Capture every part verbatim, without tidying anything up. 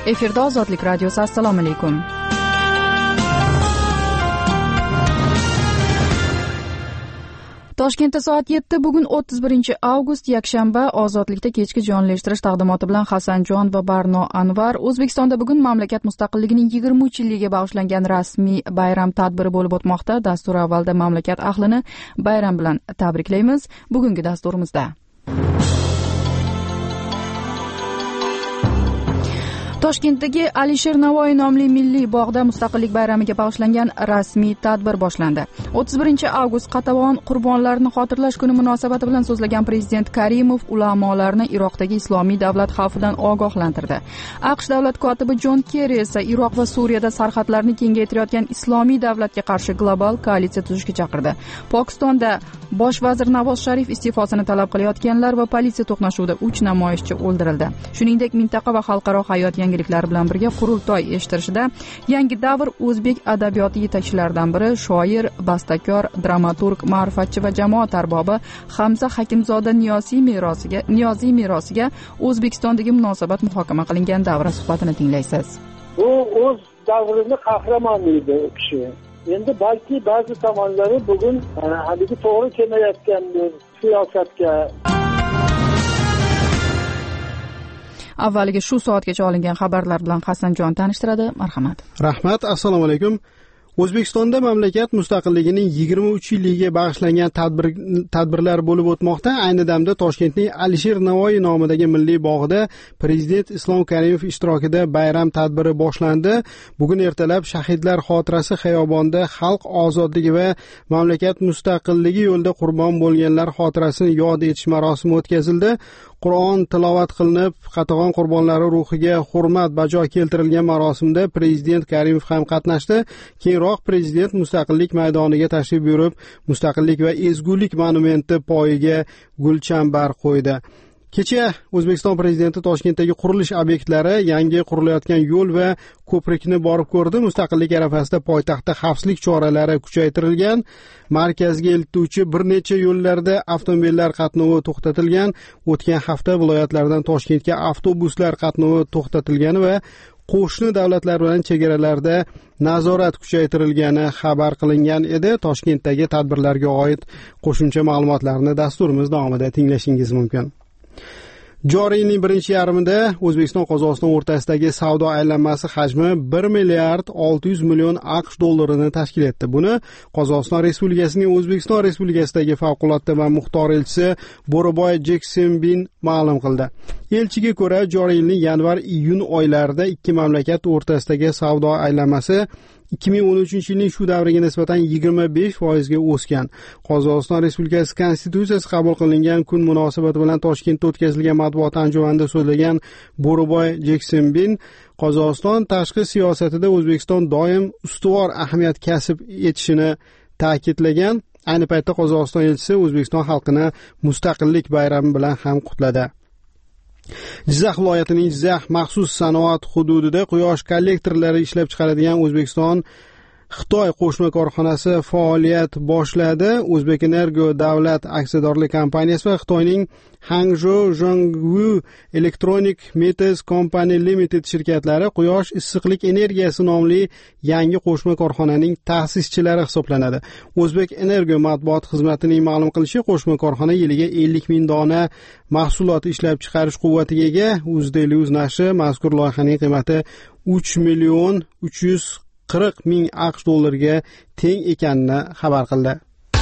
Efirda Ozodlik radiosi. Assalomu alaykum. Toshkentda soat yetti, bugun o'ttiz birinchi avgust, yakshanba. Ozodlikda kechki jonli eshittirish taqdimoti bilan Hasanjon va Barno Anvar. O'zbekistonda bugun mamlakat mustaqilligining yigirma uch yilligiga bag'ishlangan rasmiy bayram tadbiri bo'lib o'tmoqda. Dastur avvalda mamlakat ahlini bayram bilan tabriklaymiz. Bugungi dasturimizda Toshkentdagi Alisher Navoiy nomli milliy bog'da mustaqillik bayramiga bag'ishlangan rasmiy tadbir boshlandi. o'ttiz birinchi avgust Qatag'on qurbonlarini xotirlash kuni munosabati bilan so'zlagan prezident Karimov ulamolarni Iroqdagi islomiy davlat xavfidan ogohlantirdi. AQSh davlat kotibi Jon Kerri esa Iroq va Suriyada sarhadlarni kengaytirayotgan islomiy davlatga qarshi global koalitsiya tuzishga chaqirdi. Pokistonda bosh vazir Navoz Sharif iste'fosini talab qilayotganlar va politsiya to'qnashuvida uch namoyishchi o'ldirildi. Shuningdek, mintaqa va xalqaro hayot yangiliklar bilan birga qurultoy eshittirishida yangi davr o'zbek adabiyoti yetakchilaridan biri shoir, bastakor, dramaturg, ma'rifatchi va jamoat arbobi Hamza Hakimzoda Niyoziy merosiga Niyoziy merosiga O'zbekistondagi munosabat muhokama qilingan davra suhbatini tinglaysiz. Bu o'z davrini qahramon edi u kishi. Endi balki ba'zi tomonlari bugun haligi to'g'ri kelmayotgandir siyosatga. Avvaliga shu soatgacha olingan xabarlar bilan Hasanjon tanishtiradi. Marhamat. Rahmat. Assalomu alaykum. O'zbekistonda mamlakat mustaqilligining yigirma uch yilligiga bag'ishlangan tadbir tadbirlar bo'lib o'tmoqda. Ayni damda Toshkentning Alisher Navoiy nomidagi milliy bog'ida prezident Islom Karimov ishtirokida bayram tadbiri boshlandi. Bugun ertalab shahidlar xotirasi xiyobonida xalq ozodligi va mamlakat mustaqilligi yo'lida qurbon bo'lganlar xotirasini yod etish marosimi o'tkazildi. Qur'on tilovat qilinib, Qatag'on qurbonlari ruhiga hurmat bajo keltirilgan marosimda prezident Karimov ham qatnashdi. Keyinroq prezident Mustaqillik maydoniga tashrif buyurib, Mustaqillik va ezgulik monumenti poyiga gulchambar qo'ydi. Kecha O'zbekiston prezidenti Toshkentdagi qurilish obyektlari, yangi qurilayotgan yo'l va ko'prikni borib ko'rdi. Mustaqillik arafasida poytaxtda xavfsizlik choralari kuchaytirilgan. Markazga eltuvchi bir necha yo'llarda avtomobillar qatnovi to'xtatilgan. O'tgan hafta viloyatlardan Toshkentga avtobuslar qatnovi to'xtatilgani va qo'shni davlatlar bilan chegaralarda nazorat kuchaytirilgani xabar qilingan edi. Toshkentdagi tadbirlarga oid qo'shimcha ma'lumotlarni dasturimiz davomida tinglashingiz mumkin. Joriy yilning birinchi yarmida O'zbekiston Qozog'iston o'rtasidagi savdo aylanmasi hajmi bir milliard olti yuz million AQSh dollarini tashkil etdi. Buni Qozog'iston Respublikasining O'zbekiston Respublikasidagi favqulodda va muxtor elchisi Bo'riboy Jeksenbin ma'lum qildi. Elchiga ko'ra, joriy yilning yanvar-iyun oylarida ikki mamlakat o'rtasidagi savdo aylanmasi ikki ming o'n uchinchi yilning shu davriga nisbatan yigirma besh foiz ga o'sgan. Qozog'iston Respublikasi Konstitutsiyasi qabul qilingan kun munosabati bilan Toshkentda o'tkazilgan matbuot anjumanida so'zlagan Bo'riboy Jeksenbin, Qozog'iston tashqi siyosatida O'zbekiston doim ustuvor ahamiyat kasb etishini ta'kidlagan. Ayni paytda Qozog'iston elchisi O'zbekiston xalqini mustaqillik bayrami bilan ham qutladi. Jizzax viloyatining Jizzax maxsus sanoat hududida quyosh kollektorlari ishlab chiqaradigan O'zbekiston Xitoy qo'shma korxonasi faoliyat boshladi. O'zbekenergo davlat aksiyadorlik kompaniyasi va Xitoyning Hangzhou Zhongwu Electronic Metals Company Limited shirkatlari quyosh issiqlik energiyasi nomli yangi qo'shma korxonaning ta'sischilari hisoblanadi. O'zbek Energo matbuot xizmatining ma'lum qilishicha, qo'shma korxona yiliga ellik ming dona mahsulot ishlab chiqarish quvvatiga ega. Uzdalyuz nashri mazkur loyihaning qiymati uch million uch yuz qirq ming AQSh dollariga teng ekanini xabar qildi.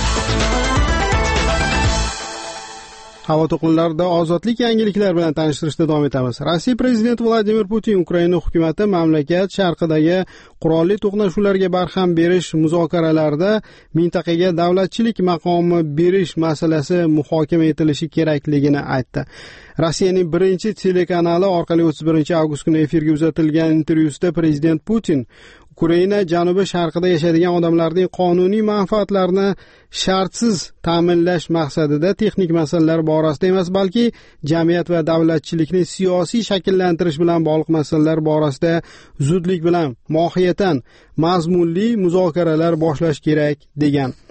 Havo to'lqinlarida ozodlik yangiliklar bilan tanishtirishda davom etamiz. Rossiya prezidenti Vladimir Putin Ukraina hukumati mamlakat sharqidagi qurolli to'qnashuvlarga barham berish muzokaralarida mintaqaga davlatchilik maqomi berish masalasi muhokama etilishi kerakligini aytdi. Rossiyaning birinchi telekanali orqali o'ttiz birinchi avgust kuni efirga uzatilgan intervyusida prezident Putin Ukraina janubi sharqida yashaydigan odamlarning qonuniy manfaatlarini shartsiz ta'minlash maqsadida texnik masalalar borasida emas, balki jamiyat va davlatchilikni siyosiy shakllantirish bilan bog'liq masalalar borasida zudlik bilan mohiyatan mazmunli muzokaralar boshlash kerak degan.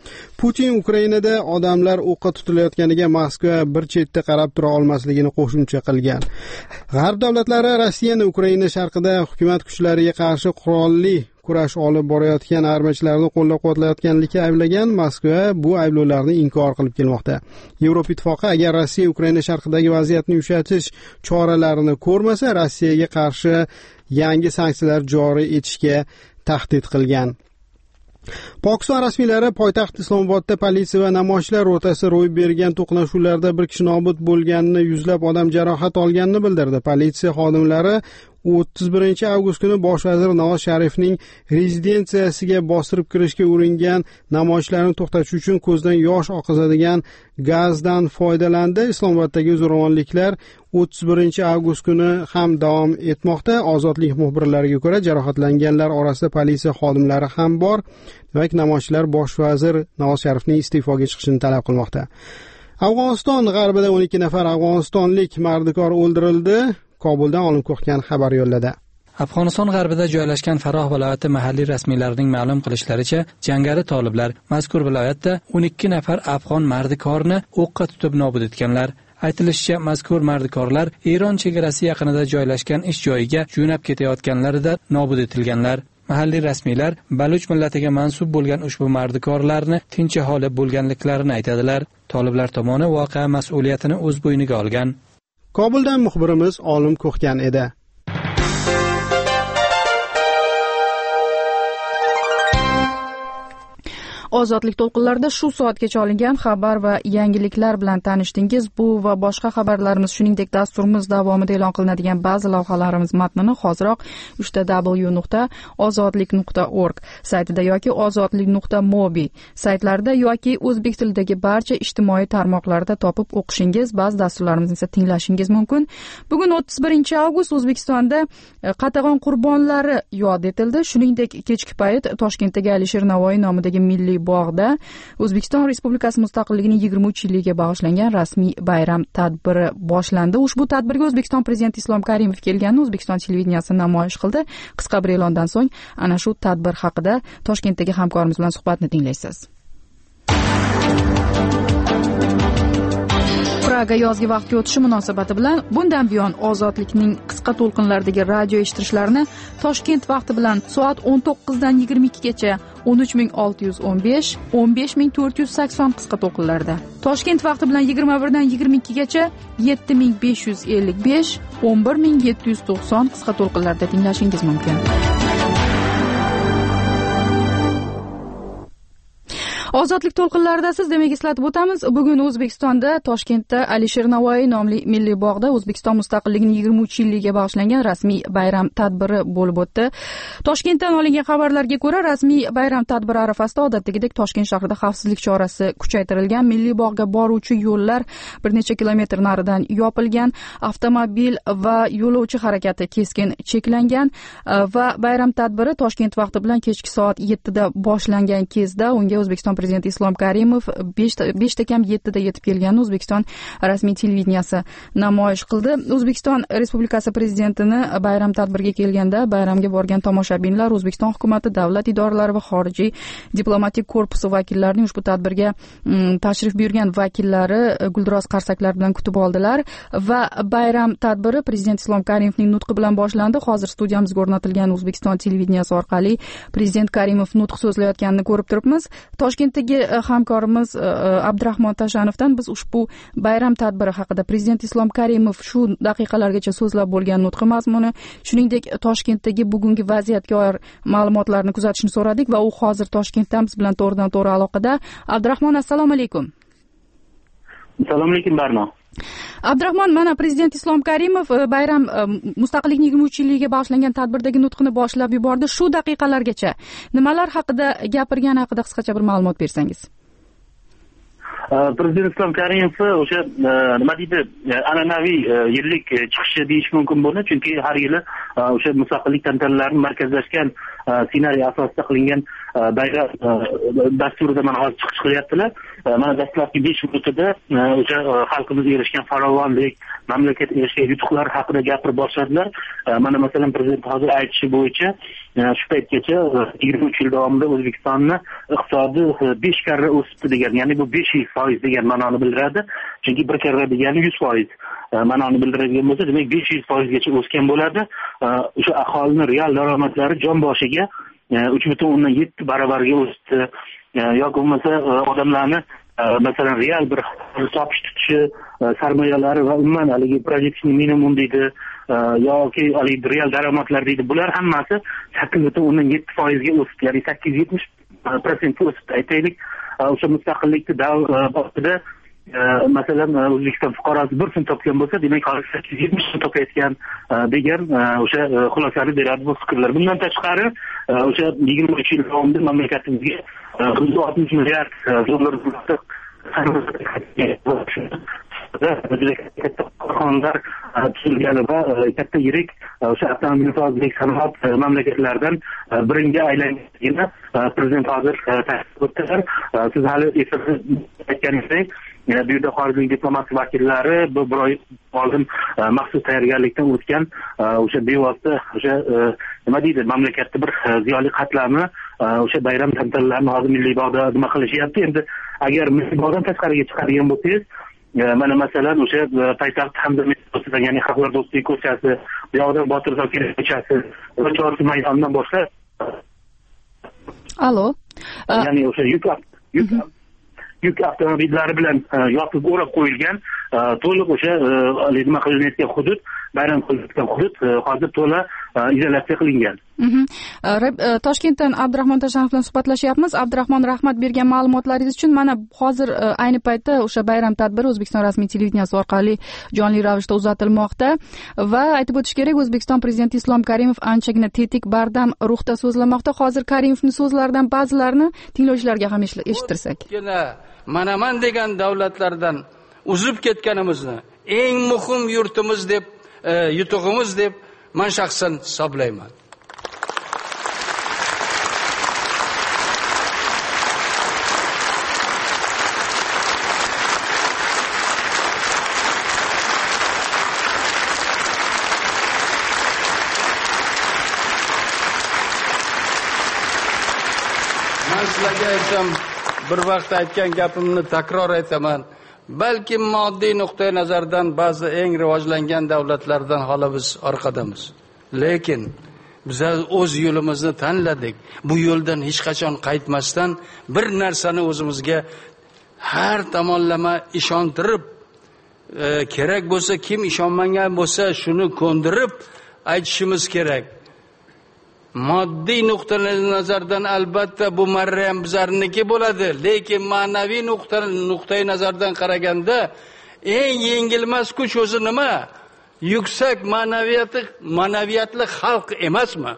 Putin Ukrainada odamlar o'qqa tutilayotganiga Moskva bir chetda qarab tura olmasligini qo'shimcha qilgan. G'arb davlatlari Rossiyani Ukraina sharqida hukumat kuchlariga qarshi qurolli kurash olib borayotgan armiyachilarni qo'llab-quvvatlayotganlikda ayblagan. Moskva bu ayblovlarni inkor qilib kelmoqda. Yevropa Ittifoqi agar Rossiya Ukraina sharqidagi vaziyatni yumshatish choralarini ko'rmasa, Rossiyaga qarshi yangi sanksiyalar joriy etishga tahdid qilgan. Pokiston rasmiylari poytaxt Islomobodda politsiya va namoyishchilar o'rtasida ro'y bergan to'qnashuvlarda bir kishi nobud bo'lganini, yuzlab odam jarohat olganini bildirdi. Politsiya xodimlari o'ttiz birinchi avgust kuni bosh vazir Nawaz Sharifning rezidensiyasiga bostirib kirishga uringan namoyishlarni to'xtatish uchun ko'zdan yosh oqizadigan gazdan foydalandi. Islomoboddagi zo'ravonliklar o'ttiz birinchi avgust kuni ham davom etmoqda. Ozodlik muxbirlariga ko'ra, jarohatlanganlar orasida politsiya xodimlari ham bor. Demak, namoyishchilar bosh vazir Nawaz Sharifning iste'foga chiqishini talab qilmoqda. Afg'oniston g'arbida o'n ikki nafar afg'onistonlik mardikor o'ldirildi. Kobuldan Olim Ko'xgan xabar yo'lladi. Afg'oniston g'arbida joylashgan Faroh viloyati mahalliy rasmiylarining ma'lum qilishlaricha, jangari toliblar mazkur viloyatda o'n ikki nafar afg'on mardikorni o'qqa tutib nobud etganlar. Aytilishicha, mazkur mardikorlar Eron chegarasi yaqinida joylashgan ish joyiga jo'nab ketayotganlarida nobud etilganlar. Mahalliy rasmiylar Baluch millatiga mansub bo'lgan ushbu mardikorlarni tinch aholi bo'lganliklarini aytadilar. Toliblar tomoni voqea mas'uliyatini o'z bo'yniga olgan. Kobuldan muxbirimiz Olim Ko'xgan edi. Ozodlik to'lqinlarida shu soatgacha olingan xabar va yangiliklar bilan tanishdingiz. Bu va boshqa xabarlarimiz, shuningdek dasturimiz davomida e'lon qilinadigan ba'zi lavhalarimiz matnini hoziroq w nuqta ozodlik nuqta org saytida yoki ozodlik nuqta mobi saytlarida yoki o'zbek tilidagi barcha ijtimoiy tarmoqlarda topib o'qishingiz, ba'zi dasturlarimizni esa tinglashingiz mumkin. Bugun o'ttiz birinchi avgust O'zbekistonda Qatag'on qurbonlari yod etildi. Shuningdek, kechki payt Toshkentdagi Alisher Navoiy nomidagi milliy bog'da O'zbekiston Respublikasi mustaqilligining yigirma uch yilligiga bag'ishlangan rasmiy bayram tadbiri boshlandi. Ushbu tadbirga O'zbekiston Prezidenti Islom Karimov kelganini O'zbekiston televideniyasi namoyish qildi. Qisqa bir e'londan so'ng ana shu tadbir haqida Toshkentdagi hamkorimiz bilan suhbatni tinglaysiz. Praga yozgi vaqtga o'tishi munosabati bilan bundan buyon ozodlikning qisqa to'lqinlardagi radio eshittirishlarini Toshkent vaqti bilan soat o'n to'qqizdan yigirma ikkigacha o'n uch ming olti yuz o'n besh, o'n besh ming to'rt yuz sakson qisqa to'lqinlarda, Toshkent vaqti bilan yigirma birdan yigirma ikkigacha yetti ming besh yuz ellik besh, o'n bir ming yetti yuz to'qson qisqa to'lqinlarda tinglashingiz mumkin. Ozodlik to'lqinlarida siz demak eslatib o'tamiz. Bugun O'zbekistonda Toshkentda Alisher Navoiy nomli milliy bog'da O'zbekiston mustaqilligining yigirma uch yilligiga bag'ishlangan rasmiy bayram tadbiri bo'lib o'tdi. Toshkentdan olingan xabarlarga ko'ra, rasmiy bayram tadbiri arafasida odatdagidek Toshkent shahrida xavfsizlik chorasi kuchaytirilgan. Milliy bog'ga boruvchi yo'llar bir necha kilometr naridan yopilgan, avtomobil va yo'lovchi harakati keskin cheklangan va bayram tadbiri Toshkent vaqti bilan kechki soat yettida boshlangan kezda unga O'zbekiston Prezidenti Islom Karimov besh ta kam yettida yetib kelganini O'zbekiston rasmiy televideniyasi namoyish qildi. O'zbekiston Respublikasi prezidentini bayram tadbiriga kelganda bayramga borgan tomoshabinlar O'zbekiston hukumatı, davlat idoralari va xorijiy diplomatik korpusi vakillarining ushbu tadbirga tashrif buyurgan vakillari gulduros qarsaklar bilan kutib oldilar va bayram tadbiri Prezident Islom Karimovning nutqi bilan boshlandi. Hozir studiyamizga o'rnatilgan O'zbekiston televideniyasi orqali Prezident Karimov nutq so'zlayotganini ko'rib turibmiz. Toshkentdagi hamkorimiz Abdurahmon Tashanovdan biz ushbu bayram tadbiri haqida Prezident Islom Karimov shu daqiqalargacha so'zlab bo'lgan nutqi mazmuni, shuningdek Toshkentdagi bugungi vaziyatga oid ma'lumotlarni kuzatishni so'radik va u hozir Toshkentdan biz bilan to'g'ridan to'g'ri aloqada. Abdurahmon, assalomu alaykum. Assalomu alaykum Barno. Abdurahmon, mana Prezident Islom Karimov bayram mustaqillikning yigirma uch yilligiga bag'ishlangan tadbirdagi nutqini boshlab yubordi. Shu daqiqalargacha nimalar haqida gapirgani haqida qisqacha bir ma'lumot bersangiz. Prezident Islom Karimov o'sha nima deydi, an'anaviy yillik chiqishi deyish mumkin bo'ladi, chunki har yili o'sha mustaqillik tantanalarining markazlashgan ssenariy asosida qilingan bayram dasturida mana hozir chiqish qilyaptilar. mana dastlabki besh minutida o'sha xalqimiz erishgan farovonlik, mamlakat erishgan yutuqlar haqida gapirib boshladilar. Mana masalan prezident hozir aytishi bo'yicha shu paytgacha yigirma uch yil davomida O'zbekistonni iqtisodi besh karra o'sibdi degan, ya'ni bu besh yuz foiz degan ma'noni bildiradi. Chunki bir karra degani yuz foiz ma'noni bildiradigan bo'lsa, demak besh yuz foizgacha o'sgan bo'ladi. O'sha aholining real daromadlari jon boshiga uch butun o'ndan yetti baravarga o'sdi. Yoki bo'lmasa odamlarni masalan real bir topish tutishi, sarmoyalari va umuman haligi projection minimum deydi yoki haligi real daromadlar deydi. Bular hammasi sakkiz butun o'ndan yetti foizga o'sdi, ya'ni sakkiz yuz yetmish prosentga o'sdi. Aytaylik, o'sha mustaqillikni davrida masalan O'zbekiston fuqarosi bir so'm topgan bo'lsa, demak hozir sakkiz yuz yetmish so'm topayotgan degan o'sha xulosani beradi bu fikrlar. Bundan tashqari o'sha yigirma uch yil davomida mamlakatimizga yuz oltmish milliard dollar katta korxonalar tuzilgani va katta yirik o'sha avtomobilsozlik sanoat mamlakatlardan biriga aylanganligini prezident hozir ta'kidlab o'tdilar. Siz hali aytganingizdek, bu yerda xorijiy diplomat vakillari bu bir oy oldin maxsus tayyorgarlikdan o'tgan o'sha bevosita o'sha nima deydi, mamlakatda bir ziyoli qatlamni o'sha bayram tantanalarini hozir Milliy bog'da nima qilishyapti. Endi agar Milliy bog'dan tashqariga chiqadigan bo'lsangiz, mana masalan o'sha poytaxt Hamza metrosidan, ya'ni Xalqlar do'stligi ko'chasi, bu yoqdan Botir Zokirov ko'chasi va Chorsu maydonidan boshlab Allo. Ya'ni o'sha yuk yuk yuk avtomobillari bilan yopib o'rab qo'yilgan to'liq o'sha nima qilinayotgan hudud, bayram qilinayotgan hudud hozir to'la izolyatsiya qilingan. Toshkentdan Abdurahmon Tashanov bilan suhbatlashyapmiz. Abdurahmon, rahmat bergan ma'lumotlaringiz uchun. Mana hozir ayni paytda o'sha bayram tadbiri O'zbekiston rasmiy televideniyasi orqali jonli ravishda uzatilmoqda va aytib o'tish kerak, O'zbekiston prezidenti Islom Karimov anchagina tetik, bardam ruhda so'zlamoqda. Hozir Karimovning so'zlaridan ba'zilarini tinglovchilarga ham eshittirsak. Manaman degan davlatlardan uzib ketganimizni eng muhim yurtimiz deb, yutug'imiz deb men shaxsan hisoblayman. Men sizlarga aytsam, bir vaqt aytgan gapimni takror aytaman. Balki moddiy nuqtai nazardan ba'zi eng rivojlangan davlatlardan hali biz orqadamiz. Lekin biz o'z yo'limizni tanladik. Bu yo'ldan hech qachon qaytmasdan bir narsani o'zimizga har tomonlama ishontirib, e, kerak bo'lsa, kim ishonmagan bo'lsa shuni ko'ndirib aytishimiz kerak. Moddiy nuqtai nazardan albatta bu marra ham bizlarniki bo'ladi, lekin ma'naviy nuqtai nazardan qaraganda eng yengilmas kuch o'zi nima? Yuksak ma'naviyati, ma'naviyatli xalq emasmi?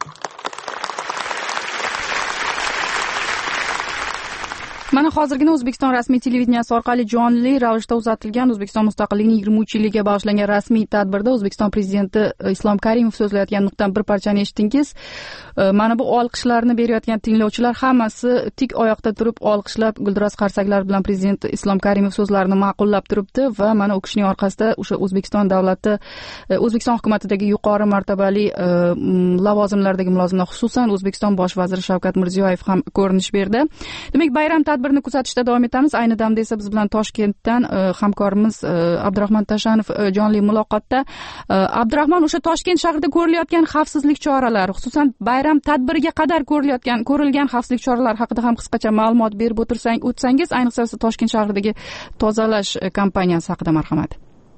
Mana hozirgina O'zbekiston rasmiy televideniyasi orqali jonli ravishda uzatilgan O'zbekiston mustaqilligining yigirma uch yilligiga bag'ishlangan rasmiy tadbirda O'zbekiston prezidenti Islom Karimov so'zlayotgan nuqtadan bir parchani eshitdingiz. Mana bu olqishlarni berayotgan tinglovchilar hammasi tik oyoqda turib olqishlab, guldiroz qarsaklar bilan prezident Islom Karimov so'zlarini ma'qullab turibdi va mana u kishining orqasida o'sha O'zbekiston davlati, O'zbekiston hukumatidagi yuqori martabali lavozimlardagi mulozimlar, xususan O'zbekiston bosh vaziri Shavkat Mirziyoyev ham ko'rinish berdi. Demak, bayram tadbirini kuzatishda davom etamiz. Ayni damda esa biz bilan Toshkentdan hamkorimiz Abdurahmon Tashanov jonli muloqotda. Abdurahmon, o'sha Toshkent shahrida ko'rilayotgan xavfsizlik choralari, xususan bayram tadbiriga qadar ko'rilayotgan ko'rilgan xavfsizlik choralari haqida ham qisqacha ma'lumot berib o'tirsang, o'tsangiz, ayniqsa Toshkent shahridagi tozalash kampaniyasi haqida, marhamat.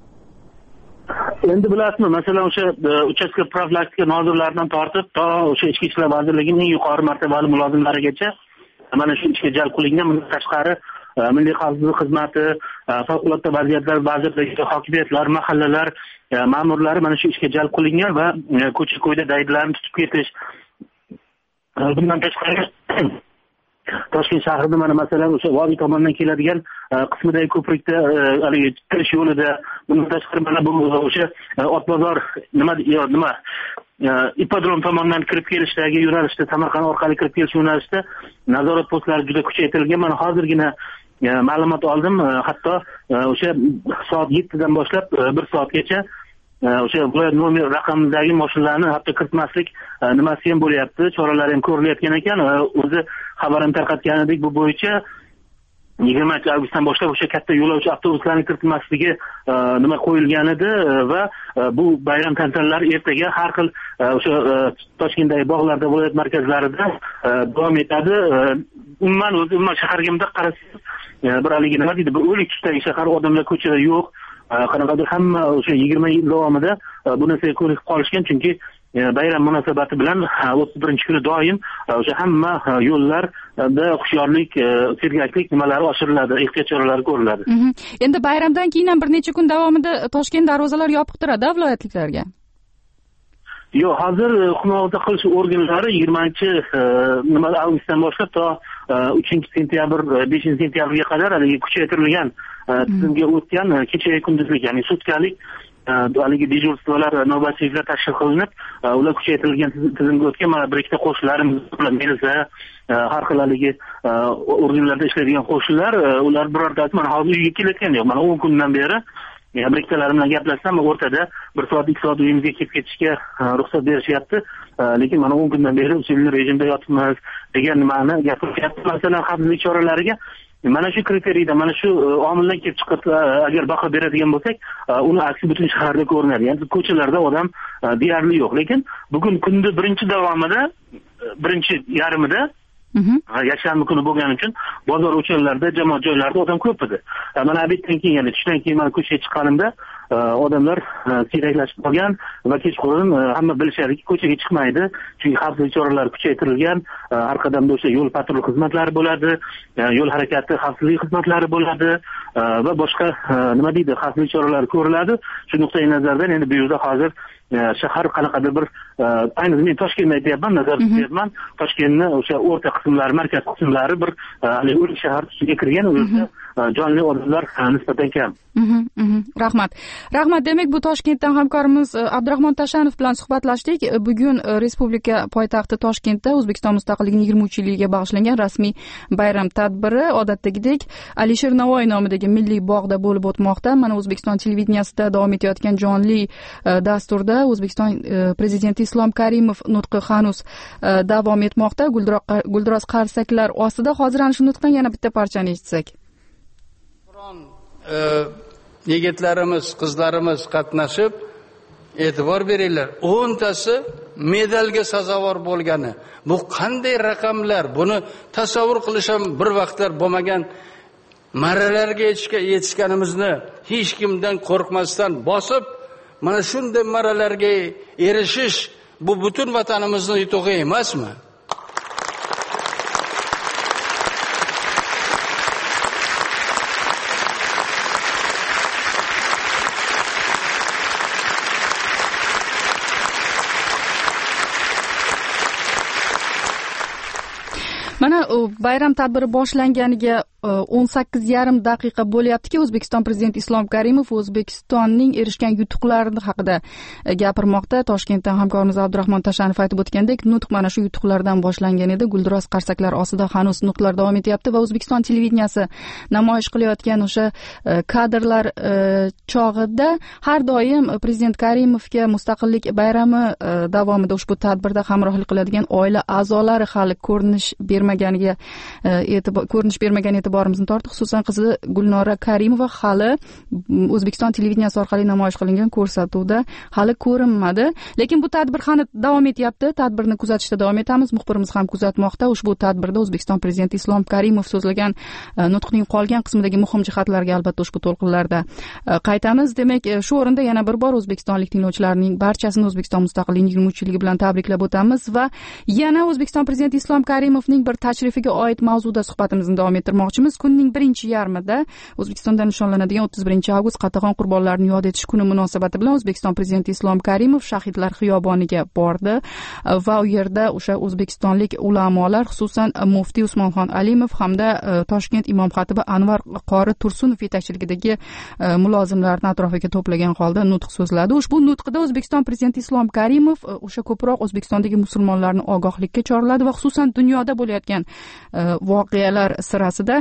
Endi bilasizmi, masalan o'sha uchastka profilaktika nozirlaridan tortib to o'sha Ichki ishlar vazirligining eng yuqori martabali mulozimlarigacha mana shu ishga jalb qilingan. Bundan tashqari Milliy xavfsizlik xizmati, favqulodda vaziyatlar vazirligi, hokimiyatlar, mahallalar ma'murlari mana shu ishga jalb qilingan va ko'cha-ko'yda daydlarni tutib ketish. Bundan tashqari Toshkent shahrida mana masalan o'sha vodiy tomondan keladigan qismidagi ko'prikda haligi kirish yo'lida, bundan tashqari mana bu o'sha Otbozor nima nima ipodrom tomondan kirib kelishdagi yo'nalishda, Samarqand orqali kirib kelish yo'nalishida nazorat postlari juda kuchaytirilgan. Mana hozirgina ma'lumot oldim. Hatto o'sha soat yettidan boshlab bir soatgacha o'sha viloyat nomer raqamidagi mashinalarni hatto kiritmaslik nimasi ham bo'lyapti, choralar ham ko'rilayotgan ekan. O'zi xabarim tarqatgan edik, bu bo'yicha yigirmanchi avgustdan boshlab o'sha katta yo'lovchi avtobuslarining kiritilmasligi nima qo'yilgan edi va bu bayram tantanalari ertaga har xil o'sha Toshkentdagi bog'larda, viloyat markazlarida davom etadi. Umuman o'zi umuman shaharga bunday qarasangiz bir haligi nima deydi, bir o'lik tusdagi shahar, odamlar ko'chada yo'q. Qanaqadir hamma o'sha yigirma yil davomida bu narsaga ko'nikib qolishgan, chunki bayram munosabati bilan o'ttiz birinchi kuni doim o'sha hamma yo'llarda hushyorlik, sergaklik nimalari oshiriladi, ehtiyot choralari ko'riladi. Endi bayramdan keyin ham bir necha kun davomida Toshkent darvozalari yopiq turadi viloyatliklarga. Yo'q, hozir hukumat qilish organlari yigirmanchi nima avgustdan boshlab to uchinchi sentyabr, beshinchi sentyabrga qadar haligi kuchaytirilgan tizimga o'tgan kecha kunduzlik, ya'ni sutkalik haligi dejurstvolar, navbatchiliklar tashkil qilinib, ular kuchaytirilgan tizimga o'tgan. Mana bir ikkita qo'shinlarimiz bilan Melisa, har xil haligi organlarda ishlaydigan qo'shinlar, ular birortasi mana hozir uyga kelayotgan yo'q. Mana o'n kundan beri bir ikkitalar bilan gaplashsam, o'rtada bir soat, ikki soat uyimizga kelib ketishga ruxsat berishyapti. Lekin mana o'n kundan beri usulli rejimda yotibmiz degan nimani gapiryapti. Masalan, xavfsizlik choralariga mana shu kriteriyda, mana shu omildan kelib chiqib agar baho beradigan bo'lsak, uni aksi butun shaharda ko'rinadi. Ya'ni ko'chalarda odam deyarli yo'q. Lekin bugun kunni birinchi davomida, birinchi yarmida yakshanba kuni bo'lgani uchun bozor o'chanlarida, jamoat joylarida odam ko'p edi. Mana obeddan keyin, ya'ni tushdan keyin men ko'chaga chiqqanimda odamlar siyraklashib qolgan va kechqurun hamma bilishadiki, ko'chaga chiqmaydi, chunki xavfsizlik choralari kuchaytirilgan. Har qadamda o'sha yo'l patrul xizmatlari bo'ladi, yo'l harakati xavfsizlik xizmatlari bo'ladi va boshqa nima deydi, xavfsizlik choralari ko'riladi. Shu nuqtai nazardan endi bu yerda hozir shahar qanaqadir bir, ayniqsa men Toshkentni aytyapman, nazorat qilyapman. Toshkentni o'sha o'rta qismlari, markaz qismlari bir o'lik shahar tusiga kirgan, u yerda jonli odamlar nisbatan kam. Rahmat. Rahmat. Demak, bu Toshkentdan hamkorimiz Abdurahmon Tashanov bilan suhbatlashdik. Bugun Respublika poytaxti Toshkentda O'zbekiston mustaqilligining yigirma uch yilligiga bag'ishlangan rasmiy bayram tadbiri odatdagidek Alisher Navoiy nomidagi milliy bog'da bo'lib o'tmoqda. Mana O'zbekiston televideniyasida davom etayotgan jonli dasturda O'zbekiston prezidenti Islom Karimov nutqi hanuz davom etmoqda. Guldiroz qarsaklar ostida hozir ana shu nutqdan yana bitta parchani eshitsak. Yigitlarimiz, qizlarimiz qatnashib, e'tibor beringlar, o'ntasi medalga sazovor bo'lgani. Bu qanday raqamlar? Buni tasavvur qilish ham bir vaqtlar bo'lmagan. Marralarga yetishganimizni hech kimdan qo'rqmasdan bosib, mana shunday marralarga erishish bu butun vatanimizning yutug'i emasmi? Mana bayram tadbiri boshlanganiga o'n sakkiz yarim daqiqa bo'lyaptiki, O'zbekiston prezidenti Islom Karimov O'zbekistonning erishgan yutuqlari haqida gapirmoqda. Toshkentdan hamkorimiz Abdurahmon Tashanov aytib o'tgandek, nutq mana shu yutuqlardan boshlangan edi. Guldiroz qarsaklar ostida hanuz nutqlar davom etyapti va O'zbekiston televideniyasi namoyish qilayotgan o'sha kadrlar chog'ida har doim prezident Karimovga mustaqillik bayrami davomida ushbu tadbirda hamrohlik qiladigan oila a'zolari hali ko'rinish bermaganiga e'tibor ko'rinish bermagan e'tiborimizni tortdi. Xususan qizi Gulnora Karimova hali O'zbekiston televideniyasi orqali namoyish qilingan ko'rsatuvda hali ko'rinmadi. Lekin bu tadbir hali davom etyapti. Tadbirni kuzatishda davom etamiz. Muxbirimiz ham kuzatmoqda. Ushbu tadbirda O'zbekiston prezidenti Islom Karimov so'zlagan nutqning qolgan qismidagi muhim jihatlarga albatta ushbu to'lqinlarda qaytamiz. Demak, shu o'rinda yana bir bor o'zbekistonlik tinglovchilarning barchasini O'zbekiston mustaqilligining yigirma uch yilligi bilan tabriklab o'tamiz va yana O'zbekiston prezidenti Islom Karimovning bir tashrifiga oid mavzuda suhbatimizni davom ettirmoqchimiz. Kunning birinchi yarmida O'zbekistonda nishonlanadigan o'ttiz birinchi avgust Qatag'on qurbonlarini yod etish kuni munosabati bilan O'zbekiston prezidenti Islom Karimov Shahidlar xiyoboniga bordi va u yerda o'sha o'zbekistonlik ulamolar, xususan muftiy Usmonxon Alimov hamda Toshkent imom xatibi Anvar qori Tursunov yetakchiligidagi mulozimlarni atrofiga to'plagan holda nutq so'zladi. Ushbu nutqida O'zbekiston prezidenti Islom Karimov o'sha ko'proq O'zbekistondagi musulmonlarni ogohlikka chorladi va xususan dunyoda bo'layotgan voqealar sirasida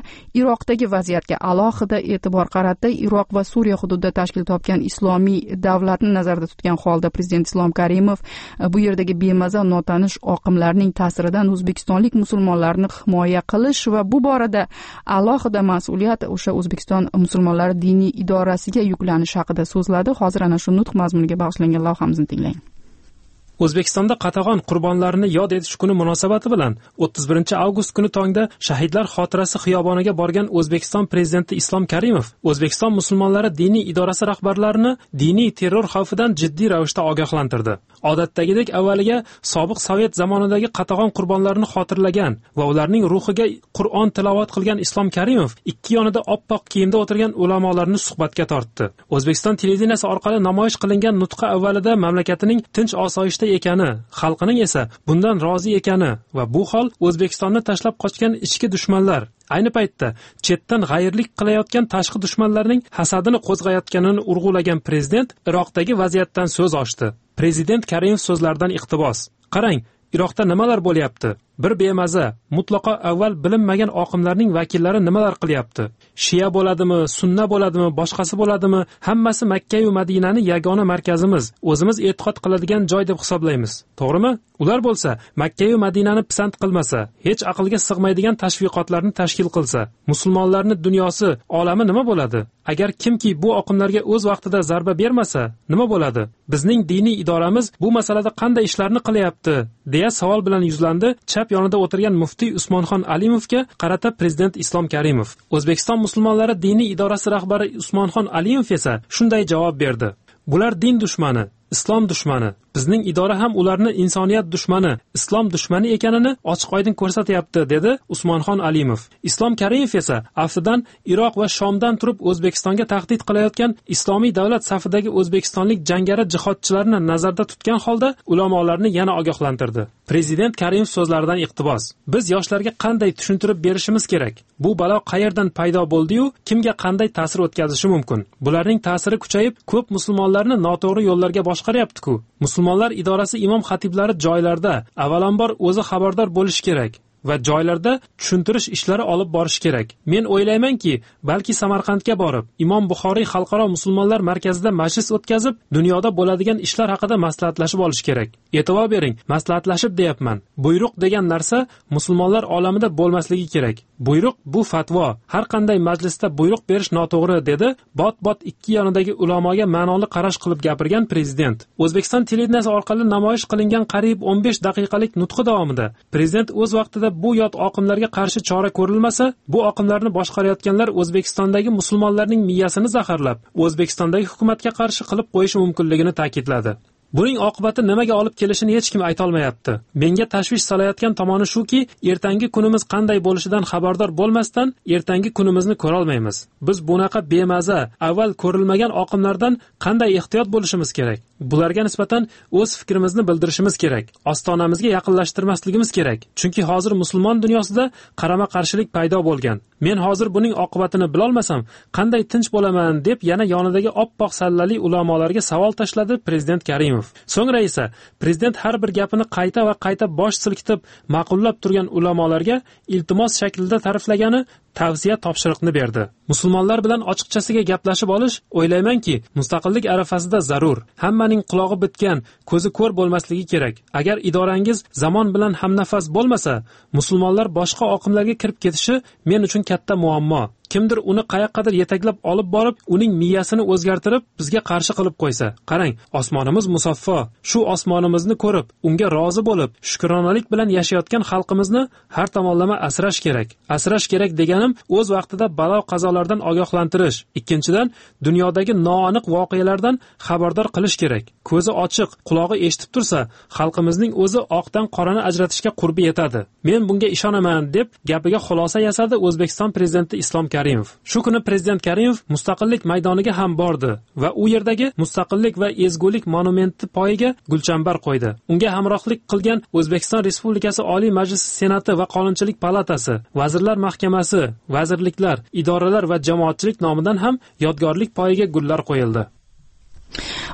Iroqdagi vaziyatga alohida e'tibor qaratdi. Iroq va Suriya hududida tashkil topgan islomiy davlatni nazarda tutgan holda prezident Islom Karimov bu yerdagi bemaza notanish oqimlarning ta'siridan o'zbekistonlik musulmonlarni himoya qilish va bu borada alohida mas'uliyat o'sha O'zbekiston musulmonlari diniy idorasiga yuklanish haqida so'zladi. Hozir ana shu nutq mazmuniga bag'ishlangan lavhamizni tinglang. O'zbekistonda Qatag'on qurbonlarini yod etish kuni munosabati bilan o'ttiz birinchi avgust kuni tongda Shahidlar xotirasi xiyoboniga borgan O'zbekiston prezidenti Islom Karimov O'zbekiston musulmonlari diniy idorasi rahbarlarini diniy terror xavfidan jiddiy ravishda ogohlantirdi. Odatdagidek avvaliga sobiq Sovet zamonidagi Qatag'on qurbonlarini xotirlagan va ularning ruhiga Qur'on tilovat qilgan Islom Karimov ikki yonida oppoq kiyimda o'tirgan ulamolarni suhbatga tortdi. O'zbekiston televideniyasi orqali namoyish qilingan nutqi avvalida mamlakatining tinch osoyishta ekani, xalqining esa bundan rozi ekani va bu hol O'zbekistonni tashlab qochgan ichki dushmanlar ayni paytda chetdan g'ayirlik qilayotgan tashqi dushmanlarning hasadini qo'zg'ayotganini urg'ulagan prezident Iroqdagi vaziyatdan so'z ochdi. Prezident Karimov so'zlaridan iqtibos. Qarang, Iroqda nimalar bo'lyapti? Bir bemaza, mutlaqo avval bilinmagan oqimlarning vakillari nimalar qilyapti? Shia bo'ladimi, sunna bo'ladimi, boshqasi bo'ladimi, hammasi Makka va Madinani yagona markazimiz, o'zimiz e'tiqod qiladigan joy deb hisoblaymiz. To'g'rimi? Ular bo'lsa Makka va Madinani pisand qilmasa, hech aqlga sig'maydigan tashviqotlarni tashkil qilsa, musulmonlarning dunyosi, olami nima bo'ladi? Agar kimki bu oqimlarga o'z vaqtida zarba bermasa, nima bo'ladi? Bizning diniy idoramiz bu masalada qanday ishlarni qilyapti? deya savol bilan yuzlandi chap yonida o'tirgan muftiy Usmonxon Alimovga qarata prezident Islom Karimov. O'zbekiston musulmonlari diniy idorasi rahbari Usmonxon Alimov esa shunday javob berdi: Bular din dushmani, islom dushmani. Bizning idora ham ularni insoniyat dushmani, islom dushmani ekanini ochiq-oydin ko'rsatyapti, dedi Usmonxon Alimov. Islom Karimov esa aftidan Iroq va Shomdan turib O'zbekistonga tahdid qilayotgan islomiy davlat safidagi o'zbekistonlik jangari jihodchilarni nazarda tutgan holda ulamolarni yana ogohlantirdi. Prezident Karimov so'zlaridan iqtibos. Biz yoshlarga qanday tushuntirib berishimiz kerak? Bu balo qayerdan paydo bo'ldi-yu, kimga qanday ta'sir o'tkazishi mumkin? Bularning ta'siri kuchayib, ko'p musulmonlarni noto'g'ri yo'llarga boshqaryapti-ku. Musulmonlar idorasi imom xatiblari joylarda avvalambor o'zi xabardor bo'lishi kerak va joylarda tushuntirish ishlari olib borish kerak. Men o'ylaymanki, balki Samarqandga borib, Imom Buxoriy xalqaro musulmonlar markazida majlis o'tkazib, dunyoda bo'ladigan ishlar haqida maslahatlashib olish kerak. E'tibor bering, maslahatlashib deyapman. Buyruq degan narsa musulmonlar olamida bo'lmasligi kerak. Buyruq bu fatvo. Har qanday majlisda buyruq berish noto'g'ri, dedi bot-bot ikki yonidagi ulamoga ma'noli qarash qilib gapirgan prezident. O'zbekiston televideniyasi orqali namoyish qilingan qariyb o'n besh daqiqalik nutqi davomida prezident o'z vaqtida bu yot oqimlarga qarshi chora ko'rilmasa, bu oqimlarni boshqarayotganlar O'zbekistondagi musulmonlarning miyasini zaharlab, O'zbekistondagi hukumatga qarshi qilib qo'yishi mumkinligini ta'kidladi. Buning oqibati nimaga olib kelishini hech kim ayta olmayapti. Menga tashvish solayotgan tomoni shuki, ertangi kunimiz qanday bo'lishidan xabardor bo'lmasdan ertangi kunimizni ko'ra olmaymiz. Biz bunaqa bemaza, avval ko'rilmagan oqimlardan qanday ehtiyot bo'lishimiz kerak? Bularga nisbatan o'z fikrimizni bildirishimiz kerak. Ostonamizga yaqinlashtirmasligimiz kerak. Chunki hozir musulmon dunyosida qarama-qarshilik paydo bo'lgan. Men hozir buning oqibatini bilolmasam, qanday tinch bo'laman deb yana yonidagi oppoq sallali ulamolarga savol tashladi prezident Karimov. So'ngra esa prezident har bir gapini qayta va qayta bosh silkitib ma'qullab turgan ulamolarga iltimos shaklida ta'riflagani tavsiya topshiriqni berdi. Musulmonlar bilan ochiqchasiga gaplashib olish, o'ylaymanki, mustaqillik arafasida zarur. Hammaning qulog'i bitgan, ko'zi ko'r bo'lmasligi kerak. Agar idorangiz zamon bilan hamnafas bo'lmasa, musulmonlar boshqa oqimlarga kirib ketishi men uchun katta muammo. Kimdir uni qayoqqadir yetaklab olib borib, uning miyasini o'zgartirib, bizga qarshi qilib qo'ysa. Qarang, osmonimiz musaffo. Shu osmonimizni ko'rib, unga rozi bo'lib, shukronalik bilan yashayotgan xalqimizni har tomonlama asrash kerak. Asrash kerak deganim o'z vaqtida balo qazolardan ogohlantirish. Ikkinchidan, dunyodagi noaniq voqealardan xabardor qilish kerak. Ko'zi ochiq, qulog'i eshitib tursa, xalqimizning o'zi oqdan qorani ajratishga qurbi yetadi. Men bunga ishonaman, deb gapiga xulosa yasadi O'zbekiston prezidenti Islom Karimov. Shu kuni prezident Karimov Mustaqillik maydoniga ham bordi va u yerdagi Mustaqillik va ezgulik monumenti poyiga gulchambar qo'ydi. Unga hamrohlik qilgan O'zbekiston Respublikasi Oliy Majlisi Senati va Qonunchilik palatasi, Vazirlar Mahkamasi, vazirliklar, idoralar va jamoatchilik nomidan ham yodgorlik poyiga gullar qo'yildi.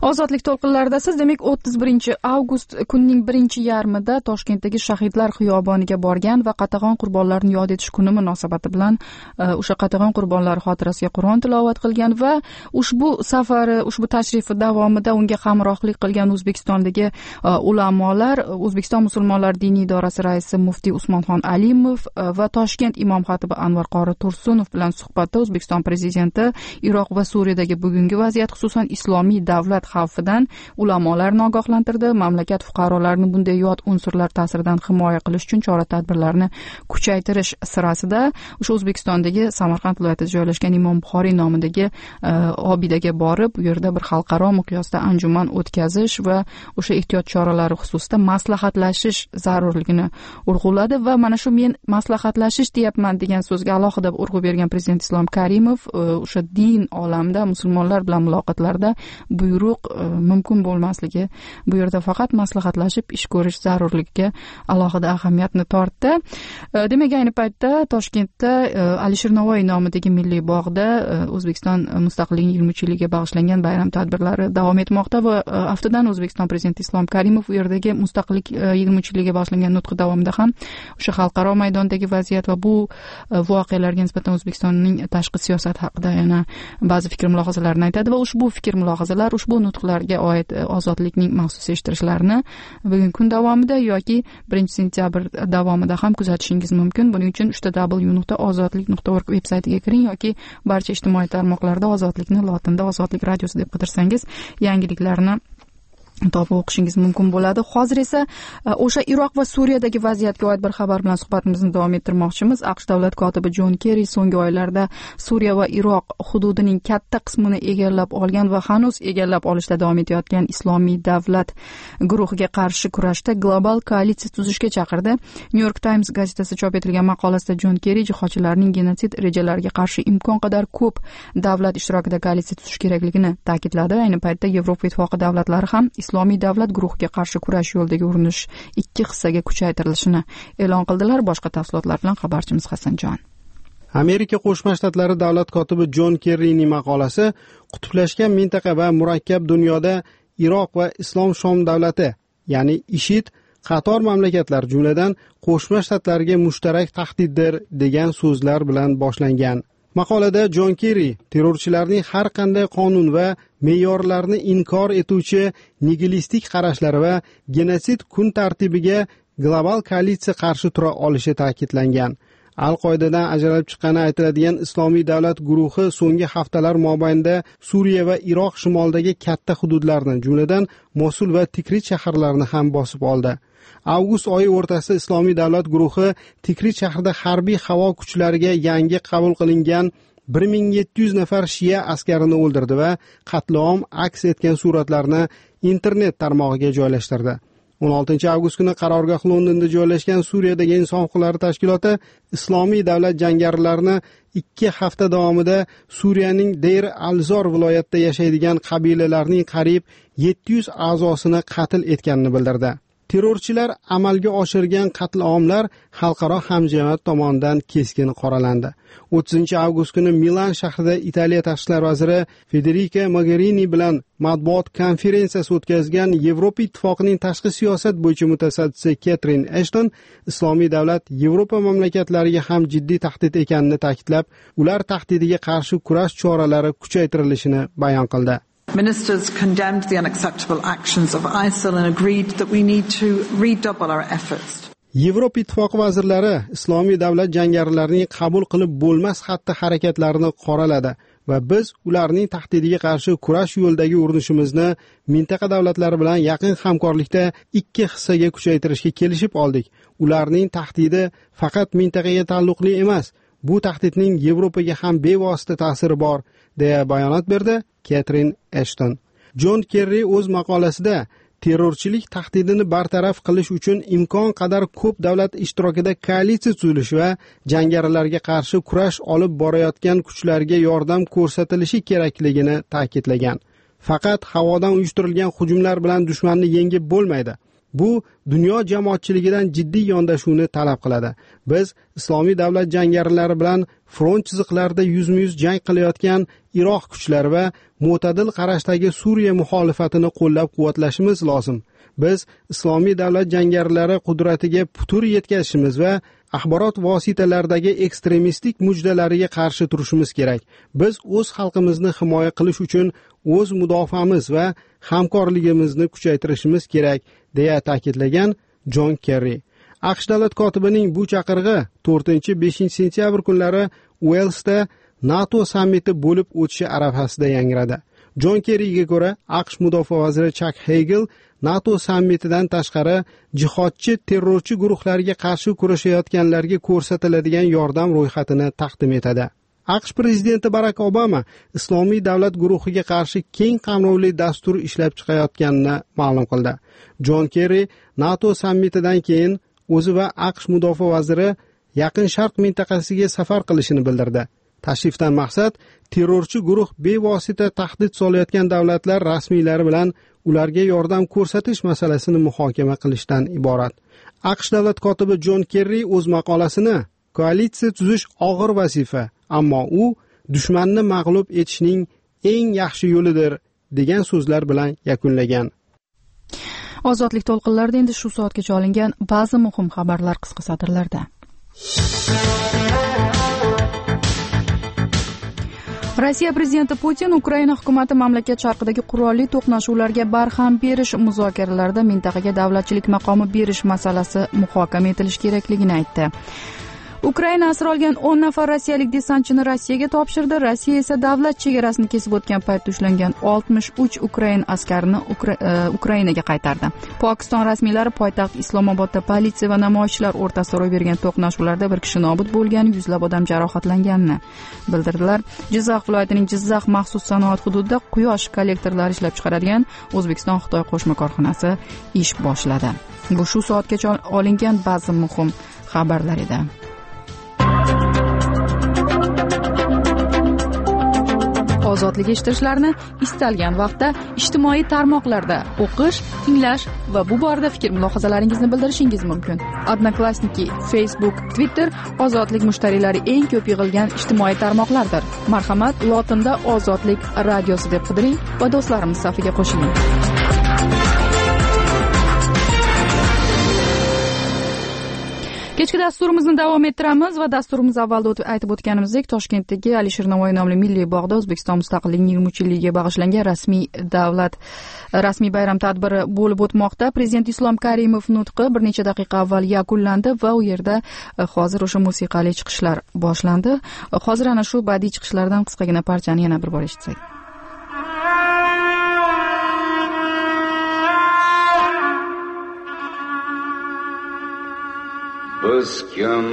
Ozodlik to'lqinlarida siz demak o'ttiz birinchi avgust kunning birinchi yarmida Toshkentdagi Shahidlar xiyoboniga borgan va Qatag'on qurbonlarini yod etish kuni munosabati bilan o'sha Qatag'on qurbonlari xotirasiga Qur'on tilovat qilgan va ushbu safari, ushbu tashrifi davomida unga hamrohlik qilgan O'zbekistondagi ulamolar, O'zbekiston musulmonlar diniy idorasi raisi muftiy Usmonxon Alimov va Toshkent imom xatibi Anvar qori Tursunov bilan suhbatda O'zbekiston prezidenti Iroq va Suriyadagi bugungi vaziyat, xususan islomiy davlat xavfidan ulamolarni ogohlantirdi. Mamlakat fuqarolarini bunday yot unsurlar ta'siridan himoya qilish uchun chora-tadbirlarni kuchaytirish sirasida o'sha O'zbekistondagi Samarqand viloyatida joylashgan Imom Buxoriy nomidagi obidaga borib, bu yerda bir xalqaro miqyosda anjuman o'tkazish va o'sha ehtiyot choralari xususida maslahatlashish zarurligini urg'uladi va mana shu men maslahatlashish deyapman degan so'zga alohida urg'u bergan prezident Islom Karimov o'sha din olamida musulmonlar bilan muloqotlarda buyruq mumkin bo'lmasligi, bu yerda faqat maslahatlashib ish ko'rish zarurligiga alohida ahamiyatni tortdi. Demak, ayni paytda Toshkentda Alisher Navoiy nomidagi milliy bog'da O'zbekiston mustaqilligining yigirma uch yiliga bag'ishlangan bayram tadbirlari davom etmoqda va aftidan O'zbekiston prezidenti Islom Karimov u yerdagi mustaqillik yigirma uch yiliga bag'ishlangan nutqi davomida ham o'sha xalqaro maydondagi vaziyat va bu voqealarga nisbatan O'zbekistonning tashqi siyosati haqida yana ba'zi fikr mulohazalarni aytadi va ushbu fikr mulohazalar, ushbu nutqlarga oid ozodlikning maxsus eshittirishlarni bugungi kun davomida yoki birinchi sentyabr davomida ham kuzatishingiz mumkin. Buning uchun w w w nuqta ozodlik nuqta org veb-saytiga kiring yoki barcha ijtimoiy tarmoqlarda ozodlikni lotinda ozodlik radiosi deb qidirsangiz yangiliklarni topib o'qishingiz mumkin bo'ladi. Hozir esa o'sha Iroq va Suriyadagi vaziyatga oid bir xabar bilan suhbatimizni davom ettirmoqchimiz. AQSh davlat kotibi Jon Kerri so'nggi oylarda Suriya va Iroq hududining katta qismini egallab olgan va hanuz egallab olishda davom etayotgan islomiy davlat guruhiga qarshi kurashda global koalitsiya tuzishga chaqirdi. New York Times gazetasi chop etilgan maqolasida Jon Kerri jihodchilarning genotsid rejalariga qarshi imkon qadar ko'p davlat ishtirokida koalitsiya tuzish kerakligini ta'kidladi. Ayni paytda Yevropa ittifoqi davlatlari ham islomiy davlat guruhiga qarshi kurash yo'lidagi urinish ikki hissaga kuchaytirilishini e'lon qildilar. Boshqa tafsilotlar bilan xabarchimiz Hasanjon. Amerika Qo'shma Shtatlari davlat kotibi Jon Kerrining maqolasi qutblashgan mintaqa va murakkab dunyoda Iroq va Islom Shom davlati, ya'ni IShID qator mamlakatlar, jumladan Qo'shma Shtatlarga mushtarak tahdiddir degan so'zlar bilan boshlangan. Maqolada Jon Kerri terrorchilarning har qanday qonun va me'yorlarni inkor etuvchi nigilistik qarashlari va genotsid kun tartibiga global koalitsiya qarshi tura olishi ta'kidlangan. Al-Qoidadan ajralib chiqqani aytiladigan islomiy davlat guruhi so'nggi haftalar mobaynida Suriya va Iroq shimolidagi katta hududlarni, jumladan Mosul va Tikrit shaharlarini ham bosib oldi. Avgust oyi o'rtasida islomiy davlat guruhi Tikrit shahrida harbiy havo kuchlariga yangi qabul qilingan bir ming yetti yuz nafar shia askarini o'ldirdi va qatliam aks etgan suratlarni internet tarmog'iga joylashtirdi. o'n oltinchi avgust kuni qarorgoh Londonda joylashgan Suriyadagi inson huquqlari tashkiloti islomiy davlat jangarilarini ikki hafta davomida Suriyaning Deyr al-Zor viloyatida yashaydigan qabilalarning qariyb yetti yuz a'zosini qatl etganini bildirdi. Terrorchilar amalga oshirgan qatl-omlar xalqaro hamjamiyat tomonidan keskin qoralandi. o'ttizinchi avgust kuni Milan shahrida Italiya tashqi ishlar vaziri Federica Mogherini bilan matbuot konferensiyasi o'tkazgan Yevropa ittifoqining tashqi siyosat bo'yicha mutasaddisi Ketrin Eshton islomiy davlat Yevropa mamlakatlariga ham jiddiy tahdid ekanini ta'kidlab, ular tahdidiga qarshi kurash choralari kuchaytirilishini bayon qildi. Ministers condemned the unacceptable actions of ISIL and agreed that we need to redouble our efforts. Yevropa ittifoqi vazirlari islomiy davlat jangarilarining qabul qilib bo'lmas xatti-harakatlarini qoraladi va biz ularning tahdidiga qarshi kurash yo'lidagi urinishimizni mintaqa davlatlari bilan yaqin hamkorlikda ikki hissaga kuchaytirishga kelishib oldik. Ularning tahdidi faqat mintaqaga taalluqli emas, bu tahdidning Yevropaga ham bevosita ta'siri bor, deya bayonot berdi Ketrin Eshton. Jon Kerri o'z maqolasida terrorchilik tahdidini bartaraf qilish uchun imkon qadar ko'p davlat ishtirokida koalitsiya tuzilishi va jangarilarga qarshi kurash olib borayotgan kuchlarga yordam ko'rsatilishi kerakligini ta'kidlagan. Faqat havodan uyushtirilgan hujumlar bilan dushmanni yengib bo'lmaydi. Bu dunyo jamoatchiligidan jiddiy yondashuvni talab qiladi. Biz Islomiy davlat jangarilari bilan front chiziqlarida yuzma-yuz jang qilayotgan Iroq kuchlari va mo'tadil qarashdagi Suriya muxolifatini qo'llab-quvvatlashimiz lozim. Biz Islomiy davlat jangarilari qudratiga putur yetkazishimiz va axborot vositalaridagi ekstremistik mujdalariga qarshi turishimiz kerak. Biz o'z xalqimizni himoya qilish uchun o'z mudofaamiz va hamkorligimizni kuchaytirishimiz kerak, deya ta'kidlagan Jon Kerri. AQSh davlat kotibining bu chaqirig'i to'rtinchi beshinchi sentyabr kunlari Uelsda NATO sammiti bo'lib o'tishi arafasida yangradi. Jon Kerriga ko'ra, AQSh mudofaa vaziri Chak Hagel NATO sammitidan tashqari jihodchi terrorchi guruhlarga qarshi kurashayotganlarga ko'rsatiladigan yordam ro'yxatini taqdim etadi. AQSh prezidenti Barak Obama Islomiy davlat guruhiga qarshi keng qamrovli dastur ishlab chiqayotganini ma'lum qildi. Jon Kerri NATO sammitidan keyin o'zi va AQSh mudofaa vaziri Yaqin Sharq mintaqasiga safar qilishini bildirdi. Tashrifdan maqsad terrorchi guruh bevosita tahdid solayotgan davlatlar rasmiylari bilan ularga yordam ko'rsatish masalasini muhokama qilishdan iborat. AQSh davlat kotibi Jon Kerri o'z maqolasini koalitsiya tuzish og'ir vazifa, ammo u dushmanni mag'lub etishning eng yaxshi yo'lidir degan so'zlar bilan yakunlagan. Ozodlik to'lqinlarida endi shu soatgacha olingan ba'zi muhim xabarlar qisqa satrlarda. Rossiya prezidenti Putin Ukraina hukumati mamlakat sharqidagi qurolli to'qnashuvlarga barham berish muzokaralarida mintaqaga davlatchilik maqomi berish masalasi muhokama etilishi kerakligini aytdi. Ukraina asir olgan o'n nafar rossiyalik desantchini Rossiyaga topshirdi. Rossiya esa davlat chegarasini kesib o'tgan paytda ushlangan oltmish uch Ukrain askarini Ukra- Ukrainaga qaytardi. Pokiston rasmiylari poytaxt Islomobodda politsiya va namoyishchilar o'rtasida ro'y bergan to'qnashuvlarda bir kishi nobud bo'lgan, yuzlab odam jarohatlanganini bildirdilar. Jizzax viloyatining Jizzax maxsus sanoat hududida quyosh kollektorlari ishlab chiqaradigan O'zbekiston Xitoy qo'shma korxonasi ish boshladi. Bu shu soatgacha olingan ba'zi muhim xabarlar edi. Ozodlik eshittirishlarni istalgan vaqtda ijtimoiy tarmoqlarda o'qish, tinglash va bu borada fikr mulohazalaringizni bildirishingiz mumkin. Odnoklassniki, Facebook, Twitter ozodlik mushtariylari eng ko'p yig'ilgan ijtimoiy tarmoqlardir. Marhamat, lotinda Ozodlik radiosi deb qidiring va do'stlarimiz safiga qo'shiling. Kechki dasturimizni davom ettiramiz va dasturimiz avvalda aytib o'tganimizdek Toshkentdagi Alisher Navoiy nomli milliy bog'da O'zbekiston mustaqilligining yigirma uch yilligiga bag'ishlangan rasmiy davlat rasmiy bayram tadbiri bo'lib o'tmoqda. Prezident Islom Karimov nutqi bir necha daqiqa avval yakunlandi va u yerda hozir o'sha musiqali chiqishlar boshlandi. Hozir ana shu badiiy chiqishlardan qisqagina parchani yana bir bor eshitsak. Biz kim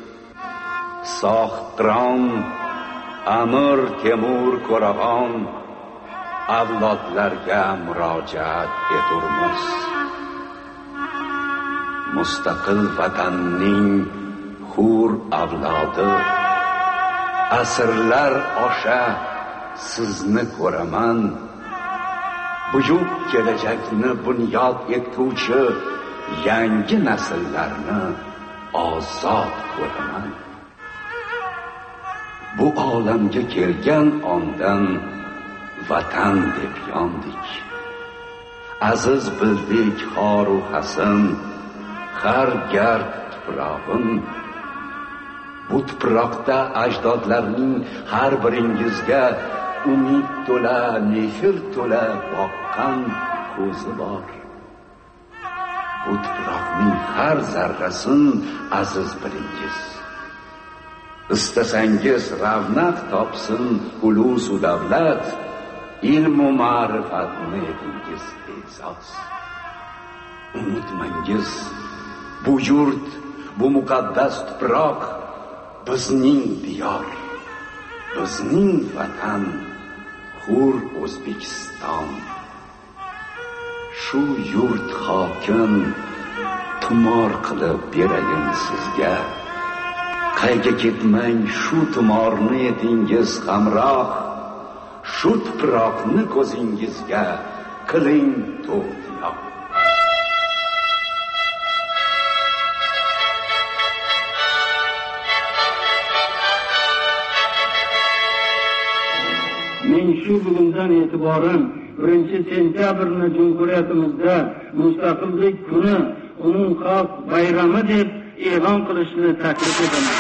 Sohtiron, Amir Temur Qo'rag'on avlodlarga murojaat eturmiz. Mustaqil vatanning hur avlodi, asrlar osha sizni ko'raman. Buyuk kelajakni bunyod etuvchi yangi nasllarni ozod ko'raman. Bu olamga kelgan ondan vatan deb yondik. Aziz bildik xoru hasan, har gard tuprog'im. Bu tuproqda ajdodlarning har biringizga umid to'la, mehr to'la boqqan ko'zi bor. Bu tuproqning har zarrasin aziz bilingiz. Istasangiz ravnaq topsin ulus u davlat, ilmu ma'rifatni edingiz e'zoz. Unutmangiz, bu yurt, bu muqaddas tuproq bizning diyor, bizning vatan, hur O'zbekiston. Shu yurt hokim tumor qilib berayin sizga. Qayga ketmang, shu tumorni etingiz hamroh. Shu tuproqni ko'zingizga qiling to'g'riyoq. men shu bugundan e'tiboran birinchi sentyabrni Cumhuriyatimizda Mustaqillik kuni umumxalq bayrami deb e'lon qilishni taklif etaman.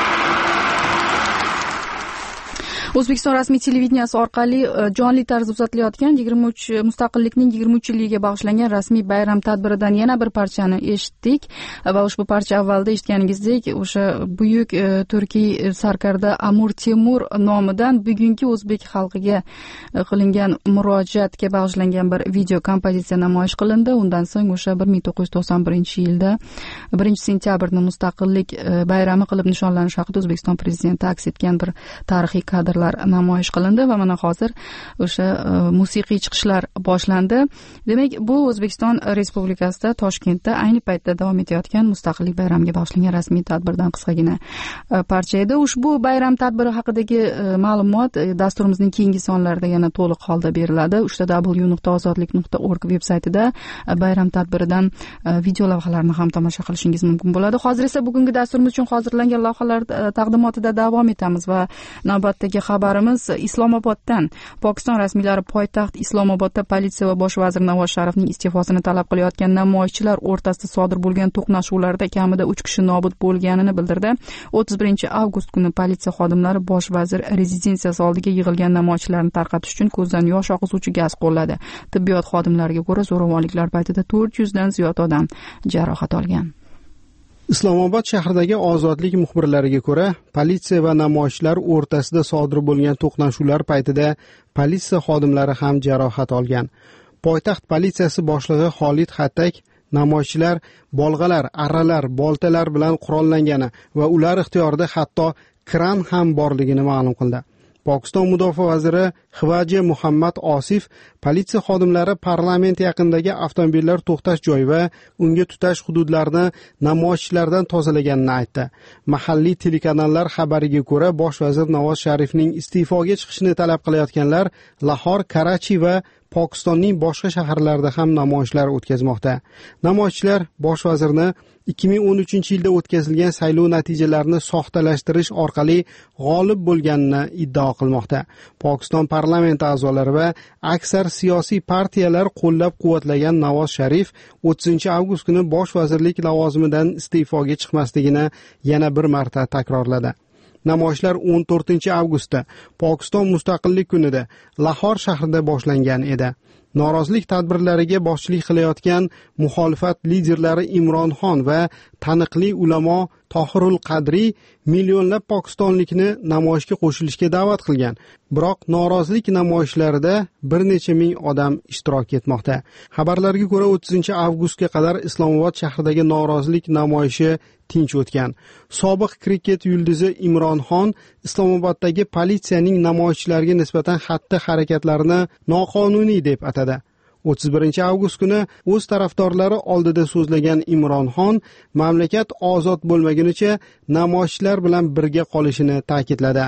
O'zbekiston rasmiy televideniyasi orqali jonli tarzda uzatilayotgan yigirma uch mustaqillikning yigirma uch yilligiga bag'ishlangan rasmiy bayram tadbiridan yana bir parchani eshitdik va ushbu parcha avvalda eshitganingizdek o'sha buyuk turkiy sarkarda Amir Temur nomidan bugungi o'zbek xalqiga qilingan murojaatga bag'ishlangan bir video kompozitsiya namoyish qilindi. Undan so'ng o'sha bir ming to'qqiz yuz to'qson birinchi yilda birinchi sentyabrni mustaqillik bayrami qilib nishonlanish haqida O'zbekiston prezidenti aks etgan bir tarixiy kadrlar namoyish qilindi va mana hozir o'sha musiqiy chiqishlar boshlandi. Demak, bu O'zbekiston Respublikasida Toshkentda ayni paytda davom etayotgan mustaqillik bayramiga bag'ishlangan rasmiy tadbirdan qisqagina parcha edi. Ushbu bayram tadbiri haqidagi ma'lumot dasturimizning keyingi sonlarida yana to'liq holda beriladi. uchta w nuqta ozodlik nuqta org veb-saytida bayram tadbiridan video lavhalarni ham tomosha qilishingiz mumkin bo'ladi. Hozir esa bugungi dasturimiz uchun hozirlangan lavhalar taqdimotida davom etamiz va navbatdagi xabarimiz Islomoboddan. Pokiston rasmiylari poytaxt Islomobodda politsiya va bosh vazir Navoz Sharifning iste'fosini talab qilayotgan namoyishchilar o'rtasida sodir bo'lgan to'qnashuvlarda kamida uch kishi nobud bo'lganini bildirdi. o'ttiz birinchi avgust kuni politsiya xodimlari bosh vazir rezidensiyasi oldiga yig'ilgan namoyishchilarni tarqatish uchun ko'zdan yosh oqizuvchi gaz qo'lladi. Tibbiyot xodimlariga ko'ra, zo'ravonliklar paytida to'rt yuzdan ziyod odam jarohat olgan. Islomobod shahridagi ozodlik muxbirlariga ko'ra, politsiya va namoyishchilar o'rtasida sodir bo'lgan to'qnashuvlar paytida politsiya xodimlari ham jarohat olgan. Poytaxt politsiyasi boshlig'i Xolid Xattak namoyishchilar bolg'alar, arralar, boltalar bilan qurollangani va ular ixtiyorida hatto kran ham borligini ma'lum qildi. Pokiston mudofaa vaziri Xivaji Muhammad Osif politsiya xodimlari parlament yaqinidagi avtomobillar to'xtash joyi va unga tutash hududlarini namoyishchilardan tozalaganini aytdi. Mahalliy telekanallar xabariga ko'ra, bosh vazir Navoz Sharifning iste'foga chiqishini talab qilayotganlar Lahor, Karachi va Pokistonning boshqa shaharlarida ham namoyishlar o'tkazmoqda. Namoyishchilar bosh vazirni ikki ming o'n uchinchi yilda o'tkazilgan saylov natijalarini soxtalashtirish orqali g'olib bo'lganini iddao qilmoqda. Pokiston parlamenti a'zolari va aksar siyosiy partiyalar qo'llab-quvvatlagan Navoz Sharif o'ttizinchi avgust kuni bosh vazirlik lavozimidan iste'foga chiqmasligini yana bir marta takrorladi. Namoyishlar o'n to'rtinchi avgustda Pokiston mustaqillik kunida Lahor shahrida boshlangan edi. Norozilik tadbirlariga boshchilik qilayotgan muxolifat liderlari Imron Xon va taniqli ulamo Tohirul Qadri millionlab pokistonlikni namoyishga qo'shilishga da'vat qilgan. Biroq norozilik namoyishlarida bir necha ming odam ishtirok etmoqda. Xabarlarga ko'ra, o'ttizinchi avgustga qadar Islomobod shahridagi norozilik namoyishi tinch o'tgan. Sobiq kriket yulduzi Imron Xon Islomoboddagi politsiyaning namoyishchilarga nisbatan xatti-harakatlarini noqonuniy deb atadi. o'ttiz birinchi avgust kuni o'z tarafdorlari oldida so'zlagan Imron Xon mamlakat ozod bo'lmagunicha namoyishchilar bilan birga qolishini ta'kidladi.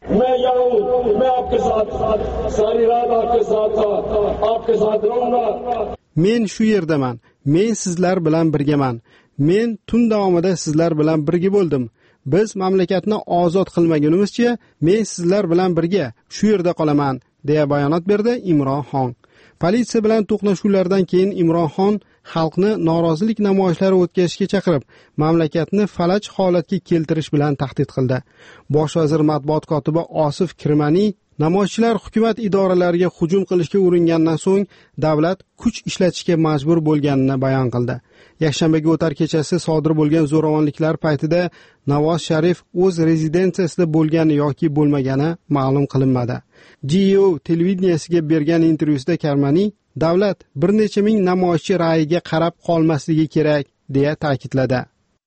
Men shu yerdaman. Men sizlar bilan birgaman. Men tun davomida sizlar bilan birga bo'ldim. Biz mamlakatni ozod qilmagunimizcha men sizlar bilan birga shu yerda qolaman, deya bayonot berdi Imron Xon. Politsiya bilan to'qnashuvlardan keyin Imron Xon xalqni norozilik namoyishlari o'tkazishga chaqirib, mamlakatni falaj holatga keltirish bilan tahdid qildi. Bosh vazir matbuot kotibi Osif Kirmani namoyishchilar hukumat idoralariga hujum qilishga uringandan so'ng davlat kuch ishlatishga majbur bo'lganini bayon qildi. Yakshanbaga o'tar kechasi sodir bo'lgan zo'ravonliklar paytida Navoz Sharif o'z rezidensiyasida bo'lgani yoki bo'lmagani ma'lum qilinmadi. G O televideniyasiga bergan intervyusida Karmani davlat bir necha ming namoyishchi ra'yiga qarab qolmasligi kerak deya ta'kidladi.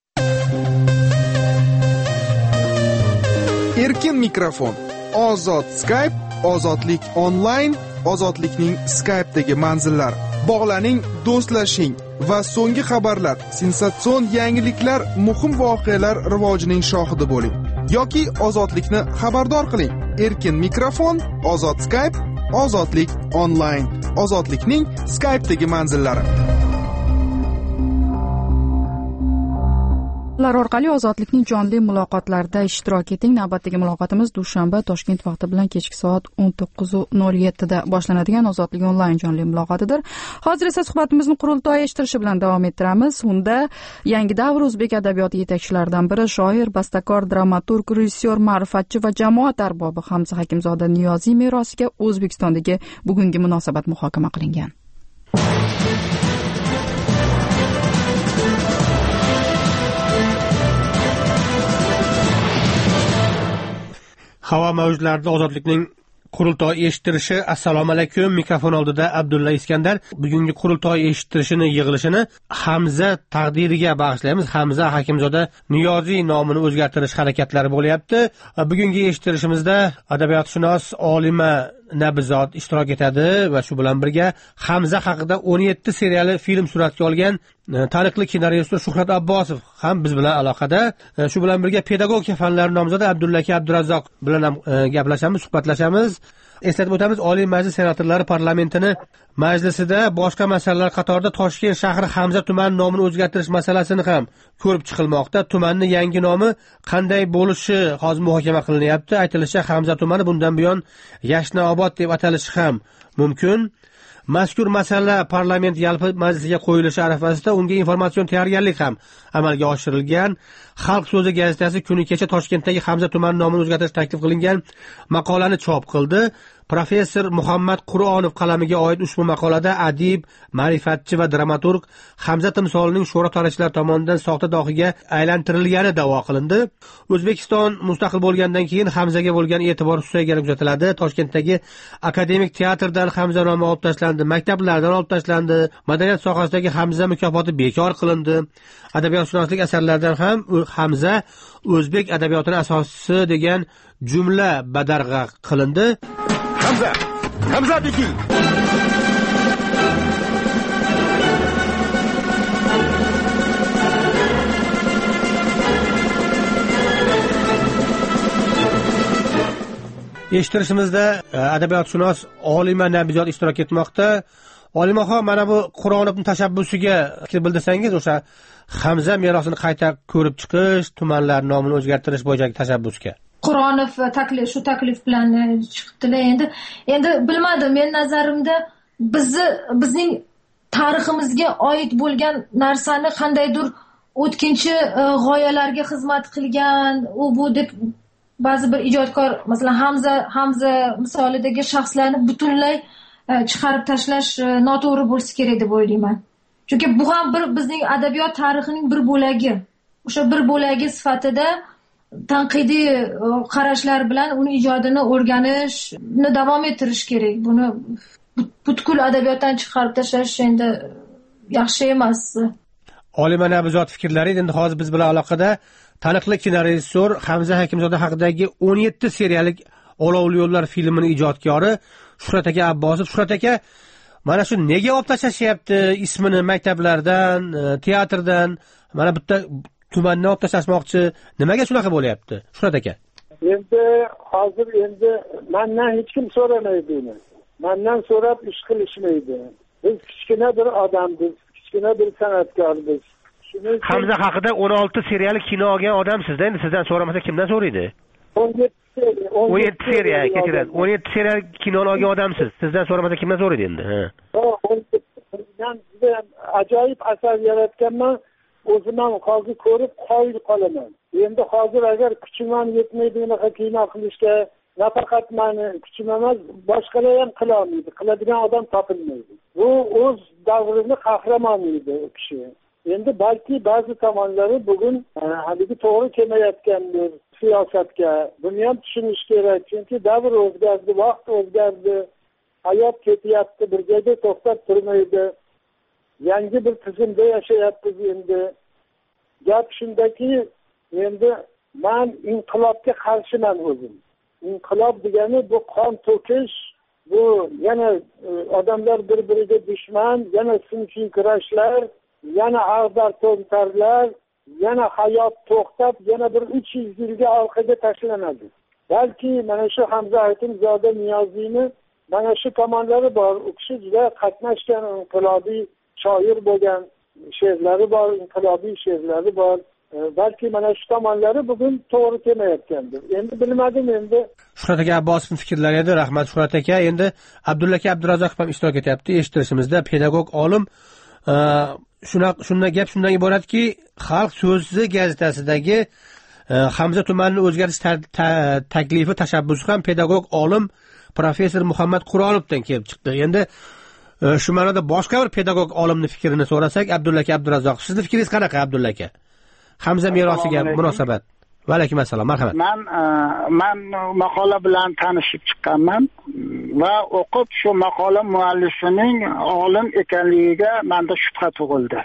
Erkin mikrofon, ozod Skype, ozodlik onlayn, ozodlikning Skype'dagi manzillari. Bog'laning, do'stlashing va so'nggi xabarlar, sensatsion yangiliklar, muhim voqealar rivojining shohidi bo'ling. Yoki ozodlikni xabardor qiling. Erkin mikrofon, ozod Skype, ozodlik onlayn, ozodlikning Skype'dagi manzillari. Ular orqali ozodlikning jonli muloqotlarida ishtirok eting. Navbatdagi muloqotimiz dushanba Toshkent vaqti bilan kechki soat o'n to'qqiz nol yetti da boshlanadigan ozodlik onlayn jonli muloqotidir. Hozir esa suhbatimizni qurultoy eshittirishi bilan davom ettiramiz. Unda yangi davr o'zbek adabiyoti yetakchilaridan biri shoir, bastakor, dramaturg, rejissyor, ma'rifatchi va jamoat arbobi Hamza Hakimzoda Niyoziy merosiga O'zbekistondagi bugungi munosabat muhokama qilingan. Havo mavjlarida ozodlikning qurultoy eshittirishi. Assalomu alaykum. Mikrofon oldida Abdulla Iskandar. Bugungi qurultoy eshittirishini yig'ilishini Hamza taqdiriga bag'ishlaymiz. Hamza Hakimzoda Niyoziy nomini o'zgartirish harakatlari bo'lyapti. Bugungi eshittirishimizda adabiyotshunos Olima Nabizod ishtirok etadi va shu bilan birga Hamza haqida o'n yetti seriyali film suratga olgan taniqli kinorejissyor Shuhrat Abbosov ham biz bilan aloqada. Shu bilan birga pedagogika fanlari nomzodi Abdullaka Abdurazzoq bilan ham gaplashamiz, suhbatlashamiz. Eslatib o'tamiz, Oliy Majlis senatorlari parlamentini majlisida boshqa masalalar qatorida Toshkent shahri Hamza tumani nomini o'zgartirish masalasini ham ko'rib chiqilmoqda. Tumanning yangi nomi qanday bo'lishi hozir muhokama qilinyapti. Aytilishicha, Hamza tumani bundan buyon Yashnaobod deb atalishi ham mumkin. Mazkur masala parlament yalpi majlisiga qo'yilishi arafasida unga informatsion tayyorgarlik ham amalga oshirilgan. Xalq so'zi gazetasi kuni kecha Toshkentdagi Hamza tumani nomini o'zgartirish taklif qilingan maqolani chop qildi. Professor Muhammad Qur'onov qalamiga oid ushbu maqolada adib, ma'rifatchi va dramaturg Hamza timsolining sho'ro tarixchilar tomonidan soxta dohiga aylantirilgani da'vo qilindi. O'zbekiston mustaqil bo'lgandan keyin Hamzaga bo'lgan e'tibor susaygani kuzatiladi. Toshkentdagi akademik teatrdan Hamza nomi olib tashlandi, maktablardan olib tashlandi, madaniyat sohasidagi Hamza mukofoti bekor qilindi. Adabiyotshunoslik asarlaridan ham Hamza o'zbek adabiyotining asoschisi degan jumla badarg'a qilindi. Hamza, Hamza Beki. Eshittirishimizda adabiyotshunos Olima Nabizod ishtirok etmoqda. Olimaxon, mana bu Qur'onovning tashabbusiga fikr bildirsangiz, o'sha Hamza merosini qayta ko'rib chiqish, tumanlar nomini o'zgartirish bo'yicha tashabbusga. Qur'onov taklif shu taklif bilan chiqdilar. Endi endi bilmadim, men nazarimda bizni bizning tariximizga oid bo'lgan narsani qandaydir o'tkinchi g'oyalarga xizmat qilgan u bu deb ba'zi bir ijodkor, masalan Hamza Hamza misolidagi shaxslarni butunlay chiqarib tashlash noto'g'ri bo'lsa kerak deb o'ylayman. Chunki bu ham bir bizning adabiyot tarixining bir bo'lagi. O'sha bir bo'lagi sifatida tanqidiy qarashlar bilan uni ijodini o'rganishni davom ettirish kerak. Buni butkul adabiyotdan chiqarib tashlash endi yaxshi emas. Olima Nabizod fikrlari. Endi hozir biz bilan aloqada taniqli kinorejissyor Hamza Hakimzoda haqidagi o'n yetti seriyalik Olovli yo'llar filmining ijodkori Shuhrat aka Abbosov. Shuhrat aka, mana shu nega olib tashlashyapti ismini maktablardan, teatrdan, mana bitta tumanni olib tashlashmoqchi? Nimaga shunaqa bo'lyapti, Shuhrat aka? Endi hozir endi mendan hech kim so'ramaydi buni. Mendan so'rab ish qilishmaydi. Biz kichkina bir odammiz, kichkina bir san'atkormiz. Hamza haqida o'n olti seriyali kino olgan odamsiz-da, endi sizdan so'ramasa kimdan so'raydi? o'n yetti seriya, kechiring. o'n yetti seriyali kinoni olgan odamsiz. Sizdan so'ramasa kimdan so'raydi endi? Ha. Men juda ajoyib asar yaratganman. O'zim ham hozir ko'rib qoyil qolaman. Endi hozir agar kuchim ham yetmaydi unaqa kino qilishga, nafaqat meni kuchim emas, boshqalar ham qila olmaydi. Qiladigan odam topilmaydi. Bu o'z davrini qahramoni edi u kishi. Endi balki ba'zi tomonlari bugun haligi to'g'ri kelmayotgandir siyosatga. Buni ham tushunish kerak. Chunki davr o'zgardi, vaqt o'zgardi. Hayot ketyapti, bir joyda to'xtab turmaydi. Yangi bir tizimda yashayapmiz endi. Gap shundaki, endi men inqilobga qarshiman o'zim. Inqilob degani bu qon to'kish, bu yana odamlar bir-biriga dushman, yana sinfiy kurashlar, yana ag'dar to'ntarlar, yana hayot to'xtab, yana bir uch yuz yilga orqaga tashlanadi. Balki mana shu Hamza Hakimzoda Niyoziyni mana shu tomonlari bor. U kishi juda qatnashgan, inqilobiy shoir bo'lgan, she'rlari bor, inqilobiy she'rlari bor. balki mana shu tomonlari bugun to'g'ri kelmayotgandir. Endi bilmadim endi. Shuhrat aka Abbosovning fikrlari edi. Rahmat Shuhrat aka. Endi Abdulla aka Abdurazzoqov ham ishtirok etyapti eshittirishimizda. Pedagog olim shunaqa shunday gap shundan iboratki, Xalq so'zi gazetasidagi Hamza tumanining o'zgartirish taklifi tashabbusi ham pedagog olim professor Muhammad Quronovdan kelib chiqdi. Endi shu ma'noda boshqa bir pedagog olimning fikrini so'rasak, Abdulla aka Abdurazzoqov, sizning fikringiz qanaqa Abdulla aka? Hamza merosiga munosabat. Va alaykum assalom, marhamat. Men men maqola bilan tanishib chiqqanman va o'qib shu maqola muallifining olim ekanligiga menda shubha tug'ildi.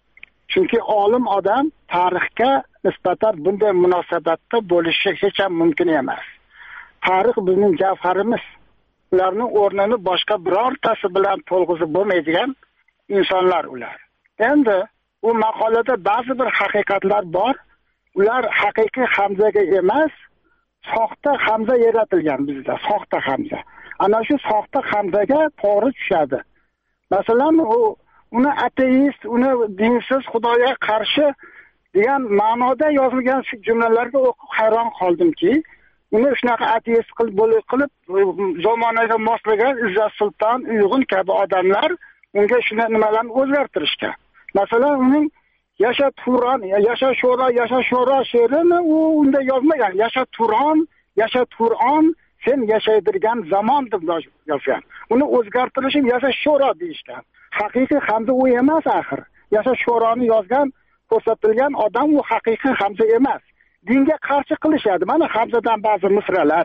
Chunki olim odam tarixga nisbatan bunday munosabatda bo'lishi hech ham mumkin emas. Tarix bizning javharimiz. Ularning o'rnini boshqa birortasi bilan to'lg'izib bo'lmaydigan insonlar ular. Endi u maqolada ba'zi bir haqiqatlar bor. Ular haqiqiy Hamzaga emas, soxta Hamza yaratilgan bizda, soxta Hamza. Ana shu soxta Hamzaga to'g'ri tushadi. Masalan, u uni ateist, uni dinsiz, Xudoga qarshi degan ma'noda yozilgan shu jumlalarga o'qib hayron qoldimki, uni shunaqa ateist qilib bo'lib qilib zamonaga moslagan Izzat Sulton, Uyg'un kabi odamlar unga shuna nimalarni o'zgartirishgan. Masalan, uning Yasha Turon, Yasha Sho'ro, Yasha Sho'ro she'rini u unda yozmagan. Yasha Turon, Yasha Turon, sen yashaydirgan zamon deb yozgan. Uni o'zgartirishib Yasha Sho'ro deyishgan. Haqiqiy Hamza u emas axir. Yasha Sho'roni yozgan, ko'rsatilgan odam u haqiqiy Hamza emas. Dinga qarshi qilishadi. Mana Hamzadan ba'zi misralar.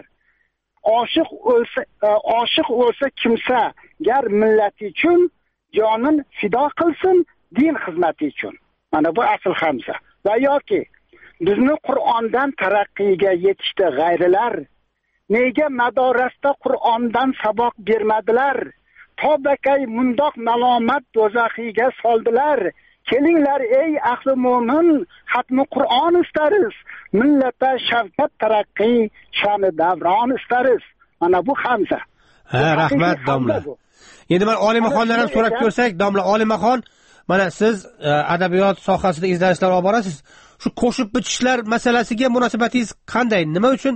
Oshiq o'lsa, oshiq o'lsa kimsa gar millati uchun jonin fido qilsin din xizmati uchun. Mana bu asl Hamza. Va yoki bizni Qur'ondan taraqqiyga yetishdi g'ayrilar. Nega madorasda Qur'ondan saboq bermadilar? Tobakay mundoq malomat do'zaxiga soldilar. Kelinglar ey ahli mo'min, xatmi Qur'on istariz. Millata shavkat taraqqiy, sha'ni davron istariz. Mana bu Hamza. Ha, rahmat domla. Endi men Olimaxondan ham so'rab ko'rsak, domla Olimaxon, mana siz adabiyot sohasida izlanishlar olib borasiz. Shu qo'shib bitishlar masalasiga munosabatingiz qanday? Nima uchun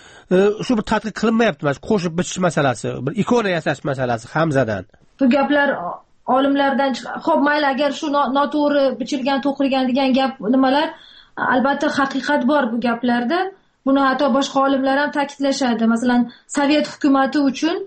shu bir tadqiq qilinmayapti mana qo'shib bitish masalasi, bir ikona yasash masalasi Hamzadan? Bu gaplar olimlardan chiqadi. Xo'p, mayli, agar shu noto'g'ri bichilgan, to'qilgan degan gap nimalar, albatta haqiqat bor bu gaplarda. Buni hatto boshqa olimlar ham ta'kidlashadi. Masalan, Sovet hukumati uchun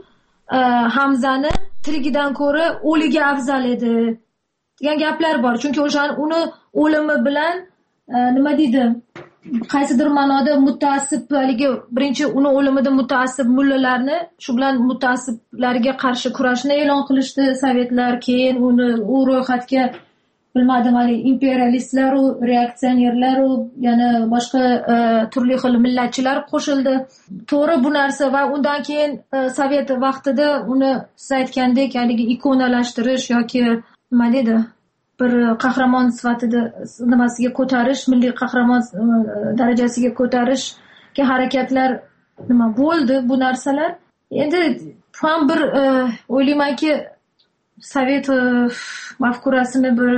Hamzani tirigidan ko'ra o'ligi afzal edi degan gaplar bor. Chunki o'shan uni o'limi bilan nima deydi? Qaysidir ma'noda mutaassib, haligi birinchi uni o'limida mutaassib mullalarni, shu bilan mutaassiblarga qarshi kurashni e'lon qilishdi Sovetlar. Keyin uni u ro'yxatga bilmadim, hali imperialistlar, reaktsionerlar, yana boshqa turli xil millatchilar qo'shildi. To'g'ri bu narsa va undan keyin Sovet vaqtida uni siz aytgandek, haligi ikonalashtirish yoki nima deydi, bir qahramon sifatida nimasiga ko'tarish, milliy qahramon darajasiga ko'tarishga harakatlar nima bo'ldi bu narsalar. Endi ham bir o'ylaymanki, Sovet mafkurasini bir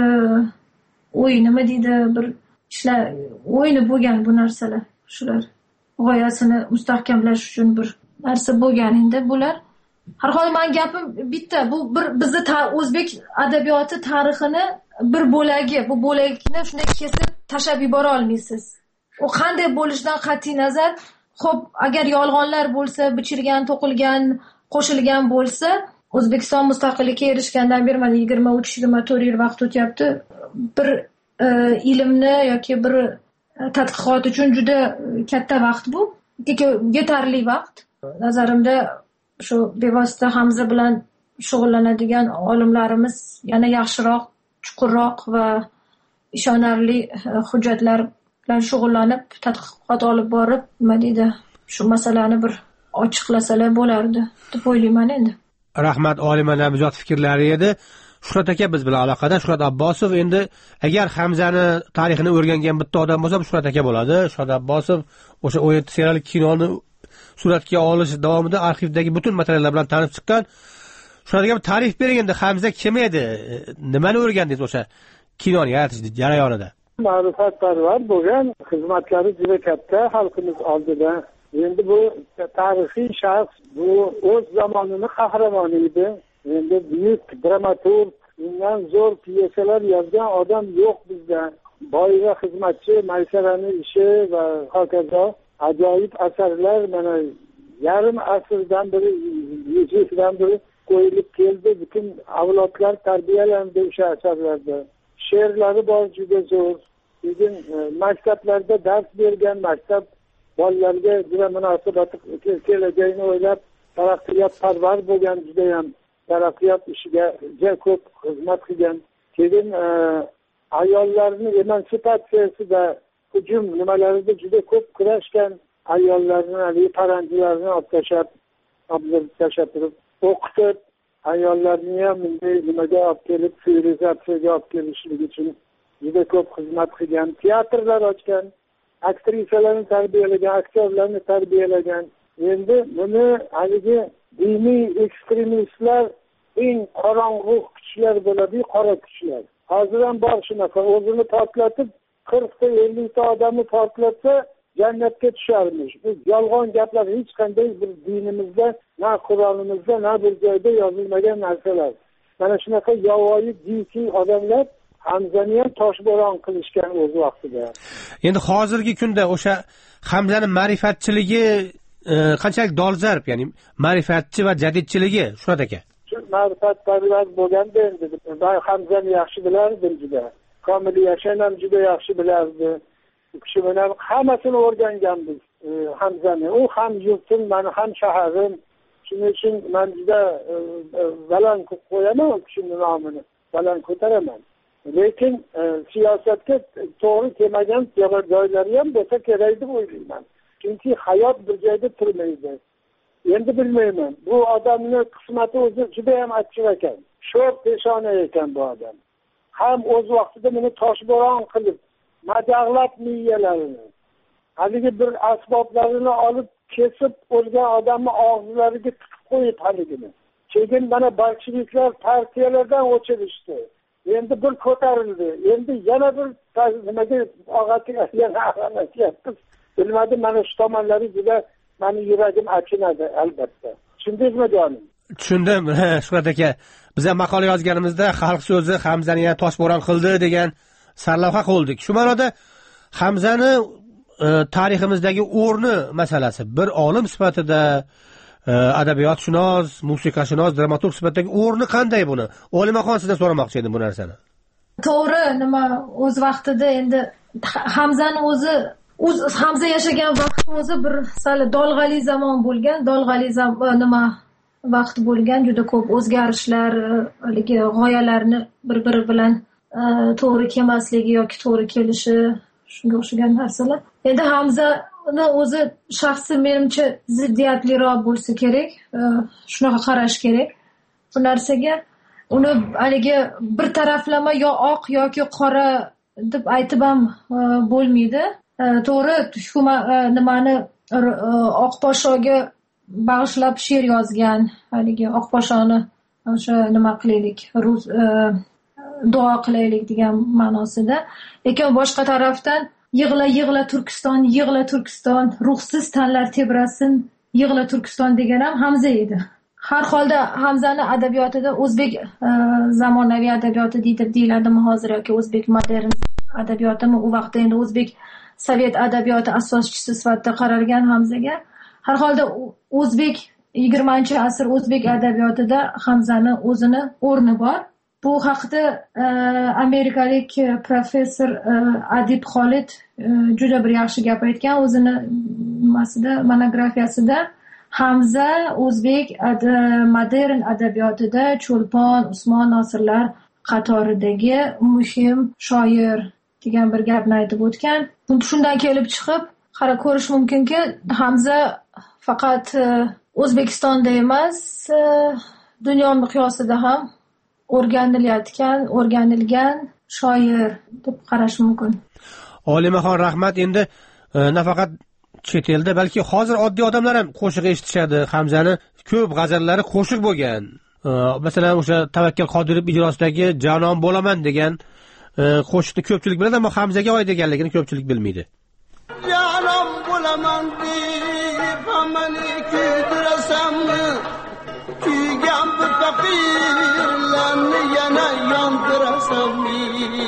o'y nima deydi, bir ishlar o'yini bo'lgan bu narsalar. Shular g'oyasini mustahkamlash uchun bir narsa bo'lgan endi bular. Har holda men gapim bitta, bu bir bizni o'zbek adabiyoti tarixini bir bo'lagi, bu bo'lakni shunday kesib tashab yubora olmaysiz. U qanday bo'lishidan qat'iy nazar, xo'p, agar yolg'onlar bo'lsa, bichilgan, to'qilgan, qo'shilgan bo'lsa, O'zbekiston mustaqillikka erishgandan beri mana yigirma uch yigirma to'rt yil vaqt o'tyapti. Bir e, ilmni yoki bir tadqiqot uchun juda katta vaqt bu. Yetarli vaqt. Nazarimda shu bevosita Hamza bilan shug'ullanadigan olimlarimiz yana yaxshiroq, chuqurroq va ishonarli hujjatlar bilan shug'ullanib, tadqiqot olib borib, nima deydi, shu masalani bir ochiqlasalar bo'lardi deb o'ylayman endi. Rahmat, olima nabijot fikrlari edi. Shuhrat aka biz bilan aloqada. Shuhrat Abbosov, endi agar Hamzani tarixini o'rgangan bitta odam bo'lsa, Shuhrat aka bo'ladi. Shuhrat Abbosov o'sha o'n yetti seriyali kinoni suratga olish davomida arxivdagi butun materiallar bilan tanib chiqqan. Shuhrat aka tarix bering endi, Hamza kim edi? Nimani o'rgandingiz o'sha kinoni yaratish jarayonida? ma'rifatparvar bo'lgan, xizmatlari juda katta xalqimiz oldida. Endi bu tarixiy shaxs, bu o'z zamonining qahramoni edi. Endi buyuk dramaturg, undan zo'r pyesalar yozgan odam yo'q bizda. Boyga xizmatchi, maysarani ishi va hokazo ajoyib asarlar mana yarim asrdan beri, yildan beri qo'yilib keldi. Butun avlodlar tarbiyalandi o'sha asarlarda. She'rlari bor juda zo'r. Bugun maktablarda dars bergan, maktab bolalarga juda munosabati kelajagini o'ylab taraqqiyotparvar bo'lgan, juda ham taraqqiyot ishiga juda ko'p xizmat qilgan. Keyin ayollarni emansipatsiyasida hujum nimalarida juda ko'p kurashgan, ayollarni, ali paranjilarni olib tashlab, olib tashlab turib o'qitib, ayollarni ham bunday nimaga olib kelib, sivilizatsiyaga olib kelishlik uchun juda ko'p xizmat qilgan, teatrlar ochgan, aktrisalarni tarbiyalagan, aktyorlarni tarbiyalagan. Endi buni haligi diniy ekstremistlar, eng qorong'u kuchlar bo'ladi, qora kuchlar. Hozir ham bor shunaqa, o'zini portlatib, qirqta ellikta odamni portlatsa jannatga tusharmish. Bu yolg'on gaplar, hech qanday bir dinimizda, na Qur'onimizda, na bir joyda yozilmagan narsalar. Mana shunaqa yovvoyi dinsiz odamlar Hamzani ham toshbo'ron qilishgan o'z vaqtida. Endi hozirgi kunda o'sha Hamzani ma'rifatchiligi e, qanchalik dolzarb, ya'ni ma'rifatchi va jadidchiligi Shuhrat aka. Shu ma'rifatparvar bo'lganda endi men Hamzani yaxshi bilardim juda. Komil Yashan ham juda yaxshi bilardi. U kishi bilan hammasini o'rganganmiz e, Hamzani. U ham yurtim, meni ham shaharim. Shuning uchun men juda e, e, baland qo'yaman u kishining nomini. Baland ko'taraman. Lekin e, siyosatga to'g'ri kelmagan joylari ham bo'lsa kerak deb o'ylayman. Chunki hayot bir joyda turmaydi. Endi bilmayman. Bu odamni qismati o'zi juda ham achchiq ekan. Sho'r peshona ekan bu odam. Ham o'z vaqtida meni toshbo'ron qilib, majag'lab miyalarini, haligi bir asboblarini olib kesib o'lgan odamni og'zlariga tiqib qo'yib haligini. Keyin mana bolsheviklar partiyalardan o'chirishdi. Endi bir ko'tarildi. Endi yana bir nimaga og'atiga yana ag'anashyapmiz. Bilmadim, mana shu tomonlari juda meni yuragim achinadi albatta. Tushundingizmi jonim? Tushundim. Shuhrat aka, biz ham maqola yozganimizda xalq so'zi Hamzani yana toshbo'ron qildi degan sarlavha qildik. Shu ma'noda Hamzani e, tariximizdagi o'rni masalasi, bir olim sifatida e, adabiyotshunos, musiqashunos, dramaturg sifatidagi o'rni qanday buni? Olimaxon sizdan so'ramoqchi edim bu narsani. To'g'ri, nima o'z vaqtida endi Hamzani o'zi o'z Hamza yashagan vaqt o'zi bir sal dolg'ali zamon bo'lgan, dolg'ali zamon nima vaqt bo'lgan, juda ko'p o'zgarishlar, haligi g'oyalarni bir-biri bilan e, to'g'ri kelmasligi yoki to'g'ri kelishi, shunga o'xshagan narsalar. Endi Hamzani o'zi shaxsi menimcha ziddiyatliroq bo'lsa kerak, e, shunaqa qarash kerak bu narsaga. Uni haligi bir taraflama yo oq yoki qora deb aytib ham e, bo'lmaydi. E, to'g'ri, hukumat e, nimani e, Oqposhoga bag'ishlab she'r yozgan, haligi Oqposhoni o'sha nima qilaylik, rus e, duo qilaylik degan ma'nosida. Lekin boshqa tarafdan yig'la yig'la Turkiston, yig'la Turkiston, ruhsiz tanlar tebrasin, yig'la Turkiston degan ham Hamza edi. Har holda Hamzani adabiyotida o'zbek e, zamonaviy adabiyoti deb deyiladimi hozir yoki o'zbek modern adabiyotimi, u vaqtda endi o'zbek sovet adabiyoti asoschisi sifatida qaralgan Hamzaga. Har holda o'zbek yigirmanchi asr o'zbek adabiyotida Hamzani o'zini o'rni bor. Bu haqida e, amerikalik professor e, Adib Xolid e, juda bir yaxshi gap aytgan o'zini nimasida, monografiyasida. Hamza o'zbek ad modern adabiyotida Cho'lpon, Usmon Nosirlar qatoridagi muhim shoir degan bir gapni aytib o'tgan. Shundan kelib chiqib, qara ko'rish mumkinki, Hamza faqat e, O'zbekistonda emas, e, dunyo miqyosida ham o'rganilayotgan, o'rganilgan shoir deb qarash mumkin. Olimaxon, rahmat. Endi e, nafaqat chet elda, balki hozir oddiy odamlar ham qo'shiq eshitishadi. Hamzani ko'p g'azallari qo'shiq bo'lgan. E, masalan, o'sha Tavakkal Qodirov ijrosidagi Janon bo'laman degan qo'shiqni ko'pchilik biladi, ammo Hamzaga oid ekanligini ko'pchilik bilmaydi. Yaram bo'laman deb hammani kuydirasam-mi? Kuygan bu faqirlarni yana yondirasam-mi?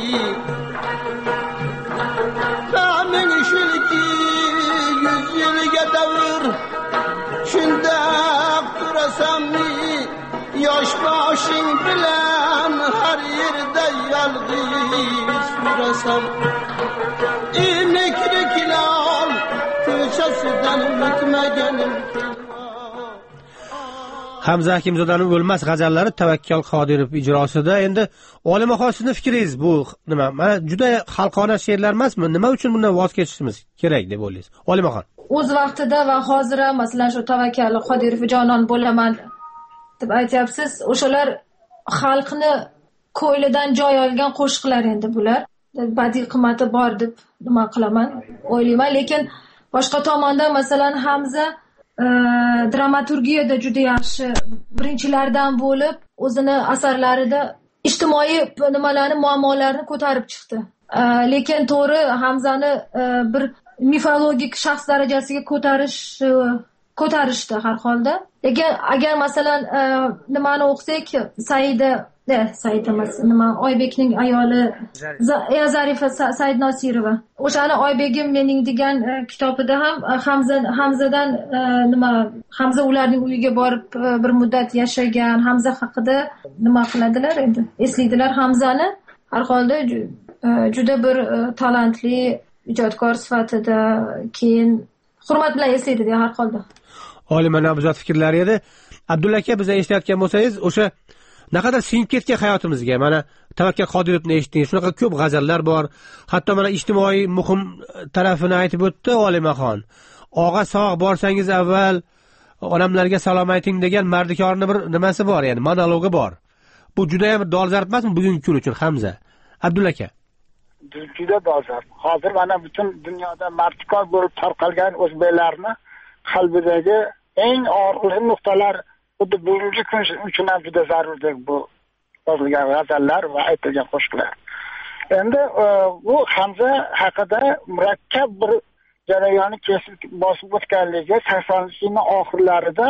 Ta'min shulki yuz yilga davr shundoq turasammi? Yosh boshing bilan har yerda yolg'iz yurasam. Emekliklar ko'chasidan o'tmaganim. Hamza Hakimzodaning o'lmas g'azallari Tavakkal Qodirov ijrosida. Endi Olimaxon, sizning fikringiz bu nima? Mana juda xalqona she'rlar emasmi? Nima uchun bundan voz kechishimiz kerak deb o'ylaysiz? Olimaxon. O'z vaqtida va hozir ham masalan shu Tavakkal Qodirov jonon bo'laman deb aytyapsiz. O'shalar xalqni ko'ylidan joy olgan qo'shiqlar endi bular. Badiiy qimmati bor deb nima qilaman, o'ylayman. Lekin boshqa tomondan masalan Hamza e, dramaturgiyada juda yaxshi birinchilardan bo'lib o'zini asarlarida ijtimoiy nimalarni, muammolarni ko'tarib chiqdi. E, lekin to'g'ri Hamzani e, bir mifologik shaxs darajasiga ko'tarish e, ko'tarishdi har holda. Lekin agar masalan e, nimani o'qisak, Saida De, Said emas, nima Oybekning ayoli Zarifa Said Nosirova. O'shani Oybegim mening degan e, kitobida ham Hamza Hamzadan e, nima Hamza ularning uyiga borib e, bir muddat yashagan, Hamza haqida nima qiladilar endi. Eslaydilar Hamzani. Har holda ju, e, juda bir e, talantli ijodkor sifatida keyin hurmat bilan eslaydi har holda. Olima nabzat fikrlari edi. Abdulla aka, bizni eshitayotgan bo'lsangiz, o'sha naqadar singib ketgan hayotimizga, mana Tavakkal Qodirovni eshiting, shunaqa ko'p g'azallar bor. Hatto mana ijtimoiy muhim tarafini aytib o'tdi Olimaxon. Og'a sog' borsangiz avval onamlarga salom ayting degan mardikorning bir nimasi bor, ya'ni monologi bor. Bu juda ham dolzarb emasmi bugungi kun uchun Hamza? Abdulla aka. Juda dolzarb. Hozir mana butun dunyoda mardikor bo'lib tarqalgan o'zbeklarni qalbidagi eng og'riqli nuqtalar xuddi bugungi kun uchun ham juda zarurdek bu yozilgan g'azallar va aytilgan qo'shiqlar. Endi bu Hamza haqida murakkab bir jarayonni kesib bosib o'tganligi saksonninchi yilning oxirlarida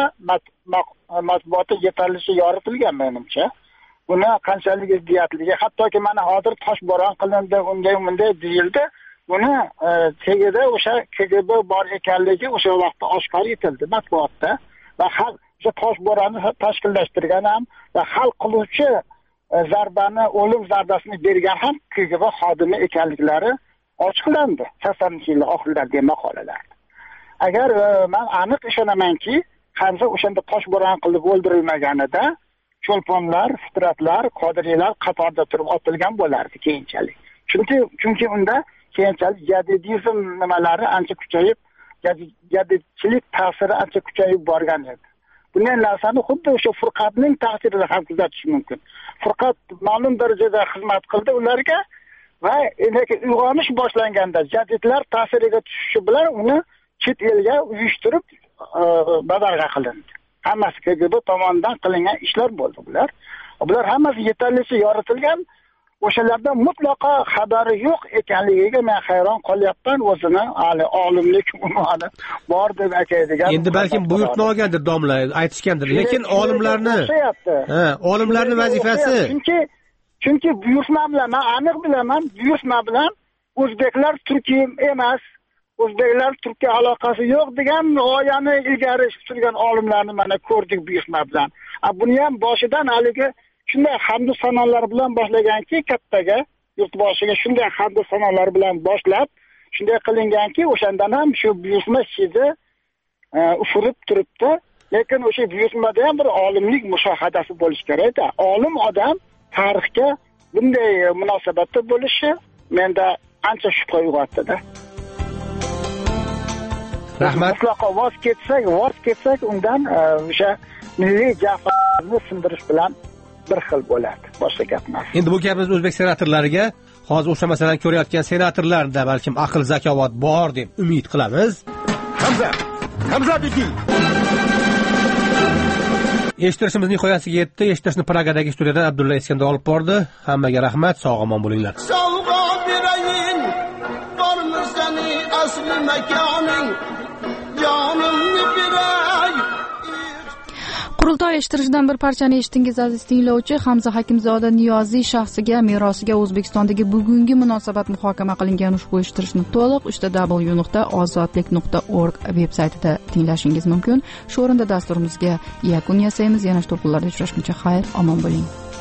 matbuotda yetarlicha yoritilgan menimcha. Buni qanchalik ziddiyatligi, hattoki mana hozir toshbo'ron qilindi, unday bunday deyildi. Buni tegida o'sha K G B bor ekanligi o'sha vaqtda oshkor etildi matbuotda va xalq o'sha toshbo'ronni tashkillashtirgan ham va hal qiluvchi zarbani, o'lim zarbasini bergan ham K G B xodimi ekanliklari ochiqlandi saksonninchi yil oxirlaridagi maqolalarda. Agar men aniq ishonamanki, Hamza o'shanda toshbo'ron qilib o'ldirilmaganida cho'lponlar, fitratlar, qodiriylar qatorda turib otilgan bo'lardi keyinchalik. Chunki chunki unda keyinchalik jadidizm nimalari ancha kuchayib, jadidchilik ta'siri ancha kuchayib borgan edi. Bunday narsani xuddi o'sha Furqatning ta'sirida ham kuzatish mumkin. Furqat ma'lum darajada xizmat qildi ularga va lekin uyg'onish boshlanganda jadidlar ta'siriga tushishi bilan uni chet elga uyushtirib badarg'a qilindi. Hammasi K G B tomonidan qilingan ishlar bo'ldi bular. Bular hammasi yetarlicha yoritilgan. O'shalardan mutlaqo xabari yo'q ekanligiga men hayron qolyapman. O'zini hali olimlik unvoni bor deb aytadigan. Endi balkim buyurtma olgandir domla, aytishgandir. Lekin olimlarni ha, olimlarning vazifasi. Chunki chunki buyurtma bilan men aniq bilaman, buyurtma bilan o'zbeklar turkim emas, o'zbeklar Turkiya aloqasi yo'q degan g'oyani ilgari surgan olimlarni mana ko'rdik buyurtma bilan. Buni ham boshidan haligi shunday hamd sanolar bilan boshlaganki, kattaga, yurtboshiga shunday hamd sanolar bilan boshlab, shunday qilinganki, o'shandan ham shu buyurtma ichida ufurib turibdi. Lekin o'sha buyurtmada ham bir olimlik mushohadasi bo'lish kerak-da. Olim odam tarixga bunday munosabatda bo'lishi menda ancha shubha uyg'otdi-da. Rahmat. Mutlaqo voz ketsak, voz ketsak undan o'sha milliy javobni sindirish bilan bir xil bo'ladi. Boshqa gap emas. Endi bu gapimiz o'zbek senatorlariga, hozir o'sha masalan ko'rayotgan senatorlarda balkim aql zakovat bor deb umid qilamiz. Hamza, Hamza beki. eshittirishimiz nihoyasiga yetdi. Eshittirishni Pragadagi studiyadan Abdulla Iskandar olib bordi. Hammaga rahmat, sog' omon bo'linglar. Sovg'a berayin, bormi seni asli makoning, jonimni beray. Qurultoy eshittirishdan bir parchani eshitdingiz aziz tinglovchi. Hamza Hakimzoda Niyoziy shaxsiga, merosiga O'zbekistondagi bugungi munosabat muhokama qilingan ushbu eshittirishni to'liq uchta w nuqta ozodlik nuqta org veb-saytida tinglashingiz mumkin. Shu o'rinda dasturimizga yakun yasaymiz. Yana to'pollarda uchrashguncha xayr, omon bo'ling.